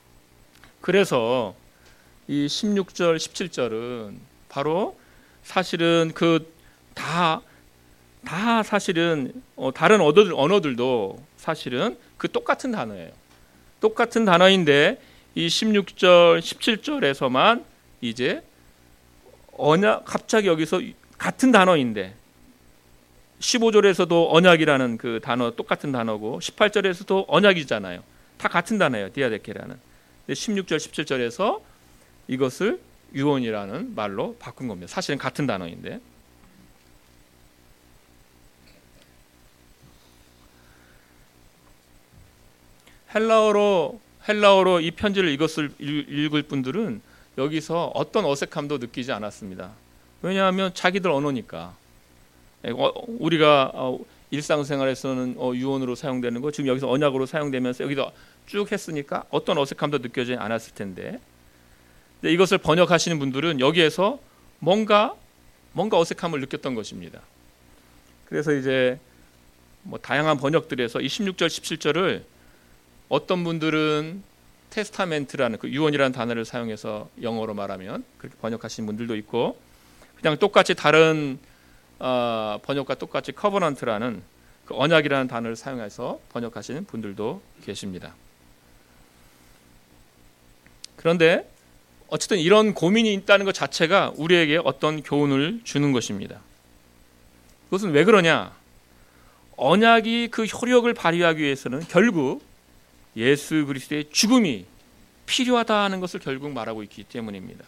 이 16절, 17절은 바로 사실은 다 사실은 다른 언어들도 사실은 그 똑같은 단어예요. 똑같은 단어인데 이 16절, 17절에서만 이제 갑자기 여기서 같은 단어인데 15절에서도 언약이라는 그 단어 똑같은 단어고 18절에서도 언약이잖아요. 다 같은 단어예요. 디아데케라는. 16절, 17절에서 이것을 유언이라는 말로 바꾼 겁니다. 사실은 같은 단어인데. 헬라어로 이 편지를 이것을 읽을 분들은 여기서 어떤 어색함도 느끼지 않았습니다. 왜냐하면 자기들 언어니까. 우리가 일상생활에서는 유언으로 사용되는 거 지금 여기서 언약으로 사용되면서 여기서 쭉 했으니까 어떤 어색함도 느껴지지 않았을 텐데, 근데 이것을 번역하시는 분들은 여기에서 뭔가 어색함을 느꼈던 것입니다. 그래서 이제 다양한 번역들에서 이 16절 17절을 어떤 분들은 테스타멘트라는 그 유언이라는 단어를 사용해서 영어로 말하면 그렇게 번역하시는 분들도 있고, 그냥 똑같이 다른 번역과 똑같이 커버넌트라는 그 언약이라는 단어를 사용해서 번역하시는 분들도 계십니다. 그런데 어쨌든 이런 고민이 있다는 것 자체가 우리에게 어떤 교훈을 주는 것입니다. 그것은 왜 그러냐? 언약이 그 효력을 발휘하기 위해서는 결국 예수 그리스도의 죽음이 필요하다는 것을 결국 말하고 있기 때문입니다.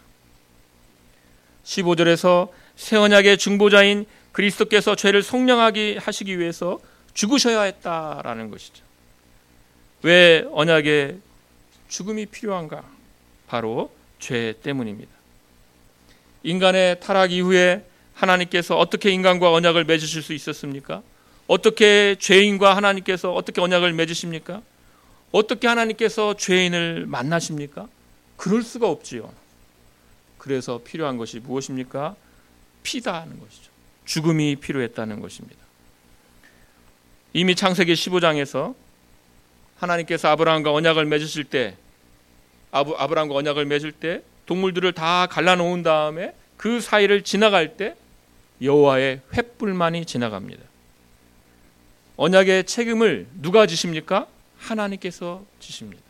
15절에서 새 언약의 중보자인 그리스도께서 죄를 속량하게 하시기 위해서 죽으셔야 했다라는 것이죠. 왜 언약의 죽음이 필요한가? 바로 죄 때문입니다. 인간의 타락 이후에 하나님께서 어떻게 인간과 언약을 맺으실 수 있었습니까? 어떻게 죄인과 하나님께서 어떻게 언약을 맺으십니까? 어떻게 하나님께서 죄인을 만나십니까? 그럴 수가 없지요. 그래서 필요한 것이 무엇입니까? 피다는 것이죠. 죽음이 필요했다는 것입니다. 이미 창세기 15장에서 하나님께서 아브라함과 언약을 맺으실 때, 아브라함과 언약을 맺을 때 동물들을 다 갈라놓은 다음에 그 사이를 지나갈 때 여호와의 횃불만이 지나갑니다. 언약의 책임을 누가 지십니까? 하나님께서 지십니다.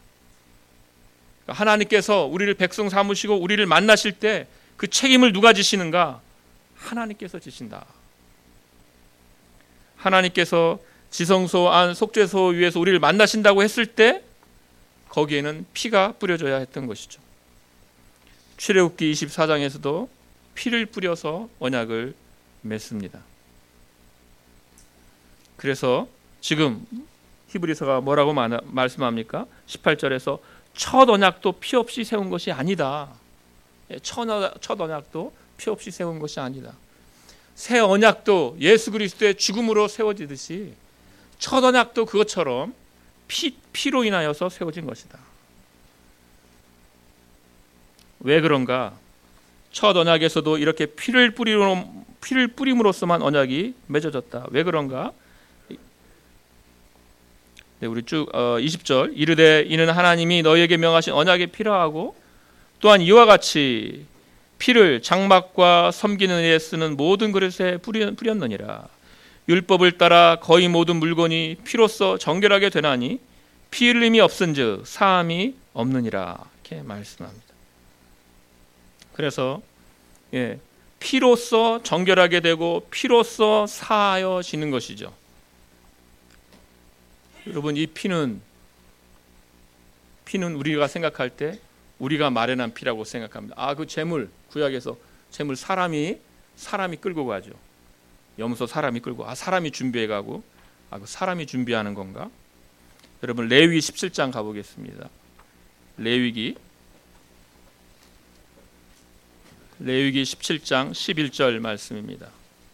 하나님께서 우리를 백성 삼으시고 우리를 만나실 때 그 책임을 누가 지시는가? 하나님께서 지신다. 하나님께서 지성소 안 속죄소 위에서 우리를 만나신다고 했을 때 거기에는 피가 뿌려져야 했던 것이죠. 출애굽기 24장에서도 피를 뿌려서 언약을 맺습니다. 그래서 지금 히브리서가 뭐라고 말씀합니까? 18절에서 첫 언약도 피 없이 세운 것이 아니다. 첫 언약도 피 없이 세운 것이 아니다. 새 언약도 예수 그리스도의 죽음으로 세워지듯이 첫 언약도 그것처럼 피로 인하여서 세워진 것이다. 왜 그런가? 첫 언약에서도 이렇게 피를 뿌림으로써만 언약이 맺어졌다. 왜 그런가? 네, 우리 쭉 20절 이르되 이는 하나님이 너희에게 명하신 언약에 필요하고 또한 이와 같이 피를 장막과 섬기는 일에 쓰는 모든 그릇에 뿌렸느니라. 율법을 따라 거의 모든 물건이 피로써 정결하게 되나니 피 흘림이 없은즉 사함이 없느니라. 이렇게 말씀합니다. 그래서 피로써 정결하게 되고 피로써 사하여지는 것이죠. 여러분, 이 피는 우리가 생각할 때 우리가 마련한 피라고 생각합니다. 그 제물, 구약에서 제물 사람이 끌고 가죠. 염소 사람이 끌고 사람이 준비해 가고 그 사람이 준비하는 건가? 여러분, 레위기 17장 가보겠습니다. 레위기 17장 11절 말씀입니다.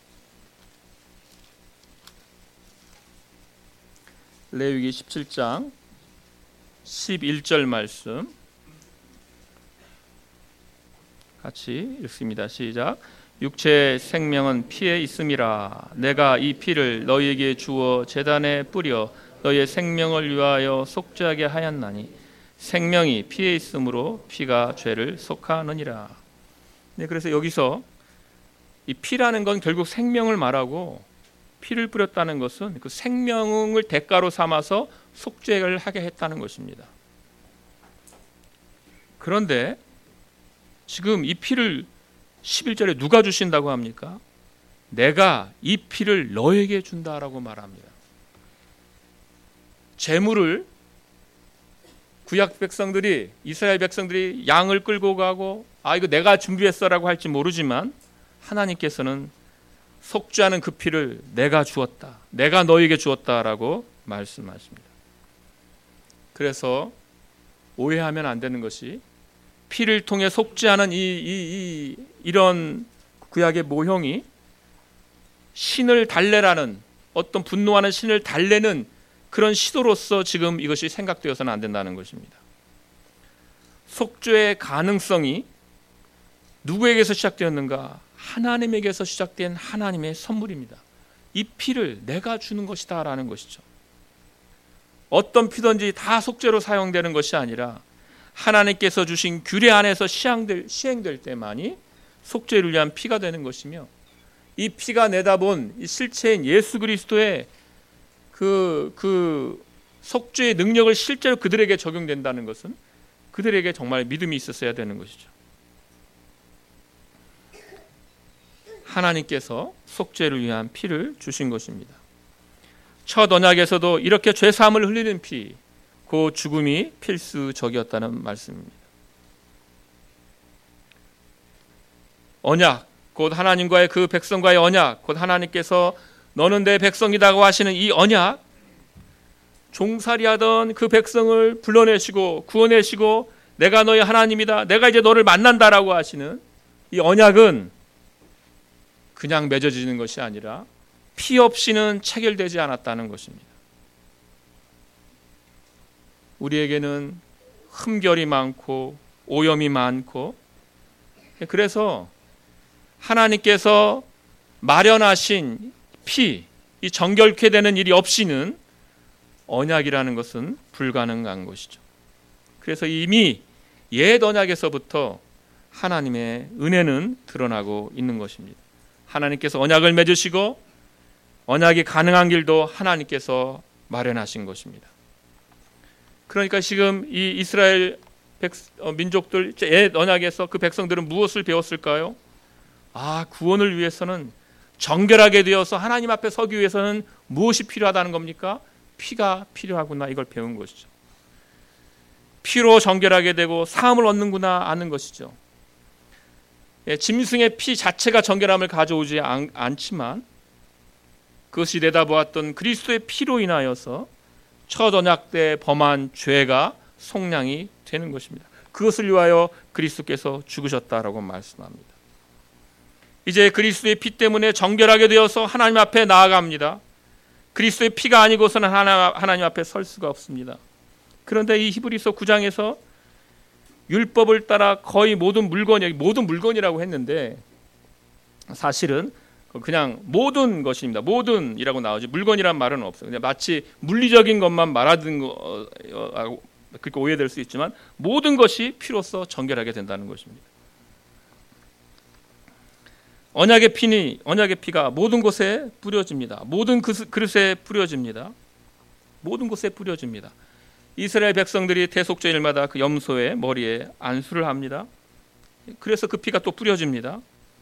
레위기 17장 11절 말씀 같이 읽습니다. 시작. 육체의 생명은 피에 있음이라. 내가 이 피를 너희에게 주어 제단에 뿌려 너희의 생명을 위하여 속죄하게 하였나니 생명이 피에 있으므로 피가 죄를 속하느니라. 네, 그래서 여기서 이 피라는 건 결국 생명을 말하고 피를 뿌렸다는 것은 그 생명을 대가로 삼아서 속죄를 하게 했다는 것입니다. 그런데 지금 이 피를 11절에 누가 주신다고 합니까? 내가 이 피를 너에게 준다라고 말합니다. 제물을 구약 백성들이, 이스라엘 백성들이 양을 끌고 가고 이거 내가 준비했어라고 할지 모르지만 하나님께서는 속죄하는 그 피를 내가 주었다, 내가 너에게 주었다라고 말씀하십니다. 그래서 오해하면 안 되는 것이 피를 통해 속죄하는 이런 구약의 모형이 신을 달래라는 어떤 분노하는 신을 달래는 그런 시도로서 지금 이것이 생각되어서는 안 된다는 것입니다. 속죄의 가능성이 누구에게서 시작되었는가? 하나님에게서 시작된 하나님의 선물입니다. 이 피를 내가 주는 것이다 라는 것이죠. 어떤 피든지 다 속죄로 사용되는 것이 아니라 하나님께서 주신 규례 안에서 시행될 때만이 속죄를 위한 피가 되는 것이며, 이 피가 내다본 이 실체인 예수 그리스도의 그 속죄의 능력을 실제로 그들에게 적용된다는 것은 그들에게 정말 믿음이 있었어야 되는 것이죠. 하나님께서 속죄를 위한 피를 주신 것입니다. 첫 언약에서도 이렇게 죄사함을 흘리는 피, 그 죽음이 필수적이었다는 말씀입니다. 언약, 곧 하나님과의 그 백성과의 언약, 곧 하나님께서 너는 내 백성이라고 하시는 이 언약, 종살이하던 그 백성을 불러내시고 구원내시고 내가 너의 하나님이다, 내가 이제 너를 만난다라고 하시는 이 언약은 그냥 맺어지는 것이 아니라 피 없이는 체결되지 않았다는 것입니다. 우리에게는 흠결이 많고 오염이 많고, 그래서 하나님께서 마련하신 피, 이 정결케 되는 일이 없이는 언약이라는 것은 불가능한 것이죠. 그래서 이미 옛 언약에서부터 하나님의 은혜는 드러나고 있는 것입니다. 하나님께서 언약을 맺으시고 언약이 가능한 길도 하나님께서 마련하신 것입니다. 그러니까 지금 이 이스라엘 민족들 옛 언약에서 그 백성들은 무엇을 배웠을까요? 구원을 위해서는 정결하게 되어서 하나님 앞에 서기 위해서는 무엇이 필요하다는 겁니까? 피가 필요하구나, 이걸 배운 것이죠. 피로 정결하게 되고 사함을 얻는구나 아는 것이죠. 짐승의 피 자체가 정결함을 가져오지 않지만 그것이 내다보았던 그리스도의 피로 인하여서 첫 언약 때 범한 죄가 속량이 되는 것입니다. 그것을 위하여 그리스도께서 죽으셨다라고 말씀합니다. 이제 그리스도의 피 때문에 정결하게 되어서 하나님 앞에 나아갑니다. 그리스도의 피가 아니고서는 하나님 앞에 설 수가 없습니다. 그런데 이 히브리서 9장에서 율법을 따라 거의 모든 물건이라고 했는데 사실은 그냥 모든 것입니다. 모든이라고 나오지 물건이란 말은 없어요. 그냥 마치 물리적인 것만 말하는 거 그렇게 오해될 수 있지만 모든 것이 피로써 정결하게 된다는 것입니다. 언약의 피가 모든 곳에 뿌려집니다. 모든 그릇에 뿌려집니다. 모든 곳에 뿌려집니다. 이스라엘 백성들이 대속죄일마다 그 염소의 머리에 안수를 합니다. 그래서 그 피가 또 뿌려집니다.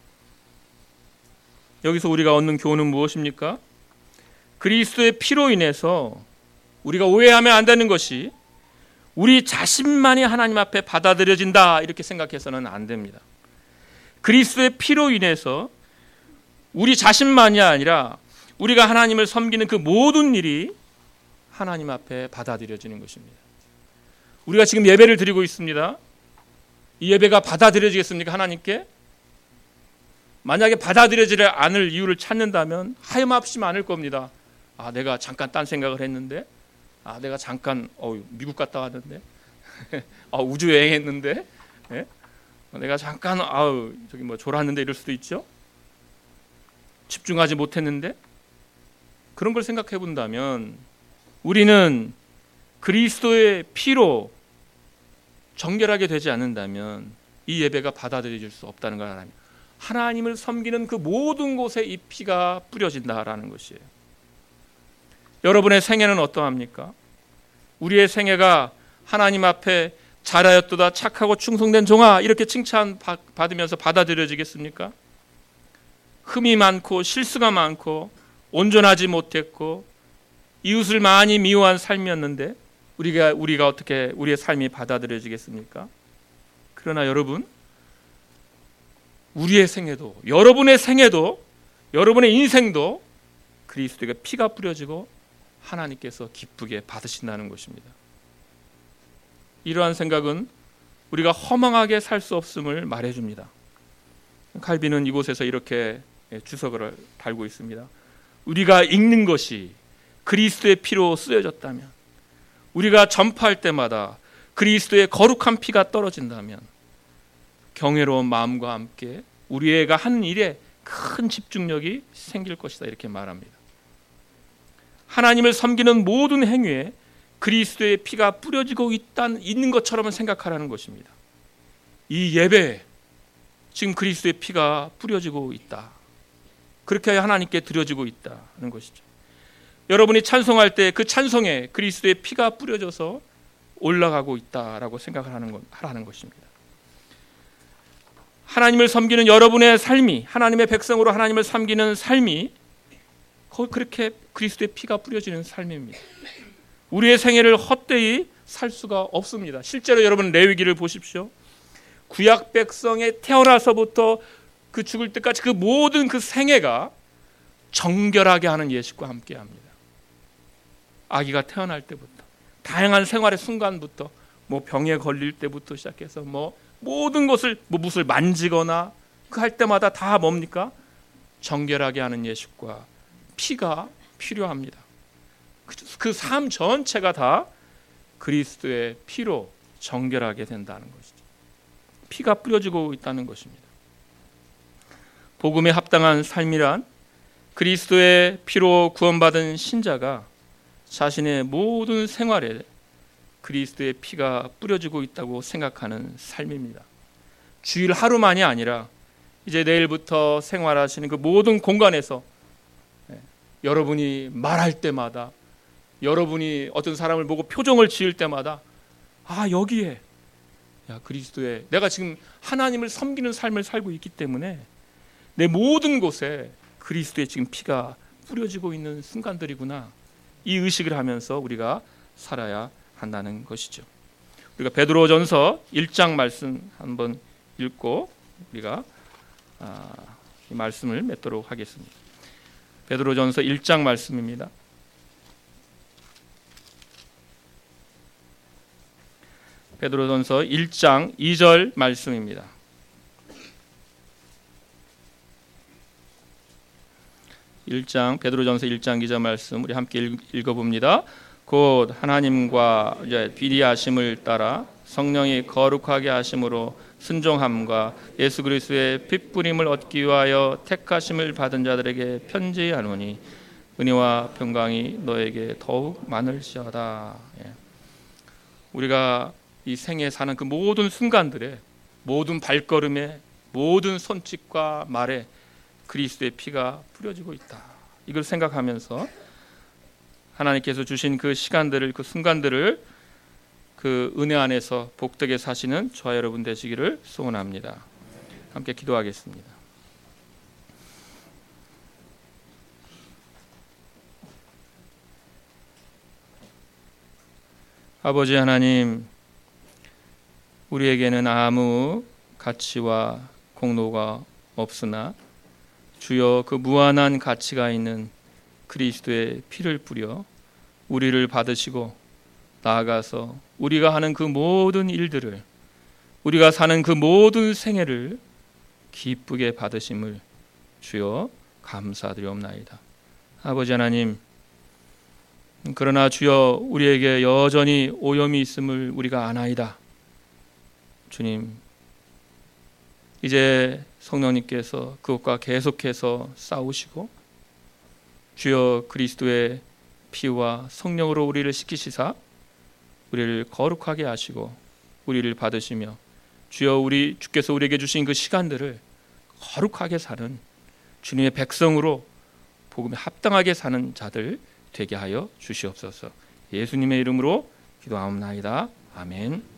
여기서 우리가 얻는 교훈은 무엇입니까? 그리스도의 피로 인해서 우리가 오해하면 안 되는 것이 우리 자신만이 하나님 앞에 받아들여진다 이렇게 생각해서는 안 됩니다. 그리스도의 피로 인해서 우리 자신만이 아니라 우리가 하나님을 섬기는 그 모든 일이 하나님 앞에 받아들여지는 것입니다. 우리가 지금 예배를 드리고 있습니다. 이 예배가 받아들여지겠습니까? 하나님께? 만약에 받아들여지지 않을 이유를 찾는다면 하염없이 많을 겁니다. 내가 잠깐 딴 생각을 했는데, 내가 잠깐 미국 갔다 왔는데, 우주 여행했는데, 내가 잠깐 저기 졸았는데 이럴 수도 있죠. 집중하지 못했는데, 그런 걸 생각해 본다면 우리는 그리스도의 피로 정결하게 되지 않는다면 이 예배가 받아들여질 수 없다는 걸 알아요. 하나님을 섬기는 그 모든 곳에 이 피가 뿌려진다라는 것이에요. 여러분의 생애는 어떠합니까? 우리의 생애가 하나님 앞에 잘하였도다 착하고 충성된 종아 이렇게 칭찬받으면서 받아들여지겠습니까? 흠이 많고 실수가 많고 온전하지 못했고 이웃을 많이 미워한 삶이었는데 우리가 어떻게 우리의 삶이 받아들여지겠습니까? 그러나 여러분, 우리의 생애도, 여러분의 생애도, 여러분의 인생도 그리스도에게 피가 뿌려지고 하나님께서 기쁘게 받으신다는 것입니다. 이러한 생각은 우리가 허망하게 살 수 없음을 말해줍니다. 칼빈은 이곳에서 이렇게 주석을 달고 있습니다. 우리가 읽는 것이 그리스도의 피로 쓰여졌다면, 우리가 전파할 때마다 그리스도의 거룩한 피가 떨어진다면 경외로운 마음과 함께 우리가 하는 일에 큰 집중력이 생길 것이다, 이렇게 말합니다. 하나님을 섬기는 모든 행위에 그리스도의 피가 뿌려지고 있는 것처럼 생각하라는 것입니다. 이 예배에 지금 그리스도의 피가 뿌려지고 있다, 그렇게 하나님께 드려지고 있다는 것이죠. 여러분이 찬송할 때 그 찬송에 그리스도의 피가 뿌려져서 올라가고 있다라고 생각을 하라는 것입니다. 하나님을 섬기는 여러분의 삶이, 하나님의 백성으로 하나님을 섬기는 삶이 그렇게 그리스도의 피가 뿌려지는 삶입니다. 우리의 생애를 헛되이 살 수가 없습니다. 실제로 여러분 레위기를 보십시오. 구약 백성의 태어나서부터 그 죽을 때까지 그 모든 그 생애가 정결하게 하는 예식과 함께합니다. 아기가 태어날 때부터 다양한 생활의 순간부터 병에 걸릴 때부터 시작해서 모든 것을 무엇을 만지거나 그 할 때마다 다 뭡니까? 정결하게 하는 예식과 피가 필요합니다. 그 삶 전체가 다 그리스도의 피로 정결하게 된다는 것이죠. 피가 뿌려지고 있다는 것입니다. 복음에 합당한 삶이란 그리스도의 피로 구원받은 신자가 자신의 모든 생활에 그리스도의 피가 뿌려지고 있다고 생각하는 삶입니다. 주일 하루만이 아니라 이제 내일부터 생활하시는 그 모든 공간에서 여러분이 말할 때마다, 여러분이 어떤 사람을 보고 표정을 지을 때마다 여기에 그리스도의, 내가 지금 하나님을 섬기는 삶을 살고 있기 때문에 내 모든 곳에 그리스도의 지금 피가 뿌려지고 있는 순간들이구나, 이 의식을 하면서 우리가 살아야 한다는 것이죠. 우리가 베드로전서 1장 말씀 한번 읽고 우리가 이 말씀을 맺도록 하겠습니다. 베드로전서 1장 말씀입니다. 베드로전서 1장 2절 말씀입니다. 베드로전서 1장 2절 말씀 우리 함께 읽어봅니다. 곧 하나님과 비리하심을 따라 성령이 거룩하게 하심으로 순종함과 예수 그리스도의 핏부림을 얻기 위하여 택하심을 받은 자들에게 편지하노니 은혜와 평강이 너에게 더욱 많을지어다. 우리가 이 생에 사는 그 모든 순간들에, 모든 발걸음에, 모든 손짓과 말에 그리스도의 피가 뿌려지고 있다, 이걸 생각하면서 하나님께서 주신 그 시간들을, 그 순간들을 그 은혜 안에서 복되게 사시는 저와 여러분 되시기를 소원합니다. 함께 기도하겠습니다. 아버지 하나님, 우리에게는 아무 가치와 공로가 없으나 주여 그 무한한 가치가 있는 그리스도의 피를 뿌려 우리를 받으시고 나아가서 우리가 하는 그 모든 일들을, 우리가 사는 그 모든 생애를 기쁘게 받으심을 주여 감사드리옵나이다. 아버지 하나님, 그러나 주여 우리에게 여전히 오염이 있음을 우리가 아나이다. 주님, 이제 성령님께서 그것과 계속해서 싸우시고 주여 그리스도의 피와 성령으로 우리를 씻기시사 우리를 거룩하게 하시고 우리를 받으시며 주여 주께서 우리에게 주신 그 시간들을 거룩하게 사는 주님의 백성으로 복음에 합당하게 사는 자들 되게 하여 주시옵소서. 예수님의 이름으로 기도하옵나이다. 아멘.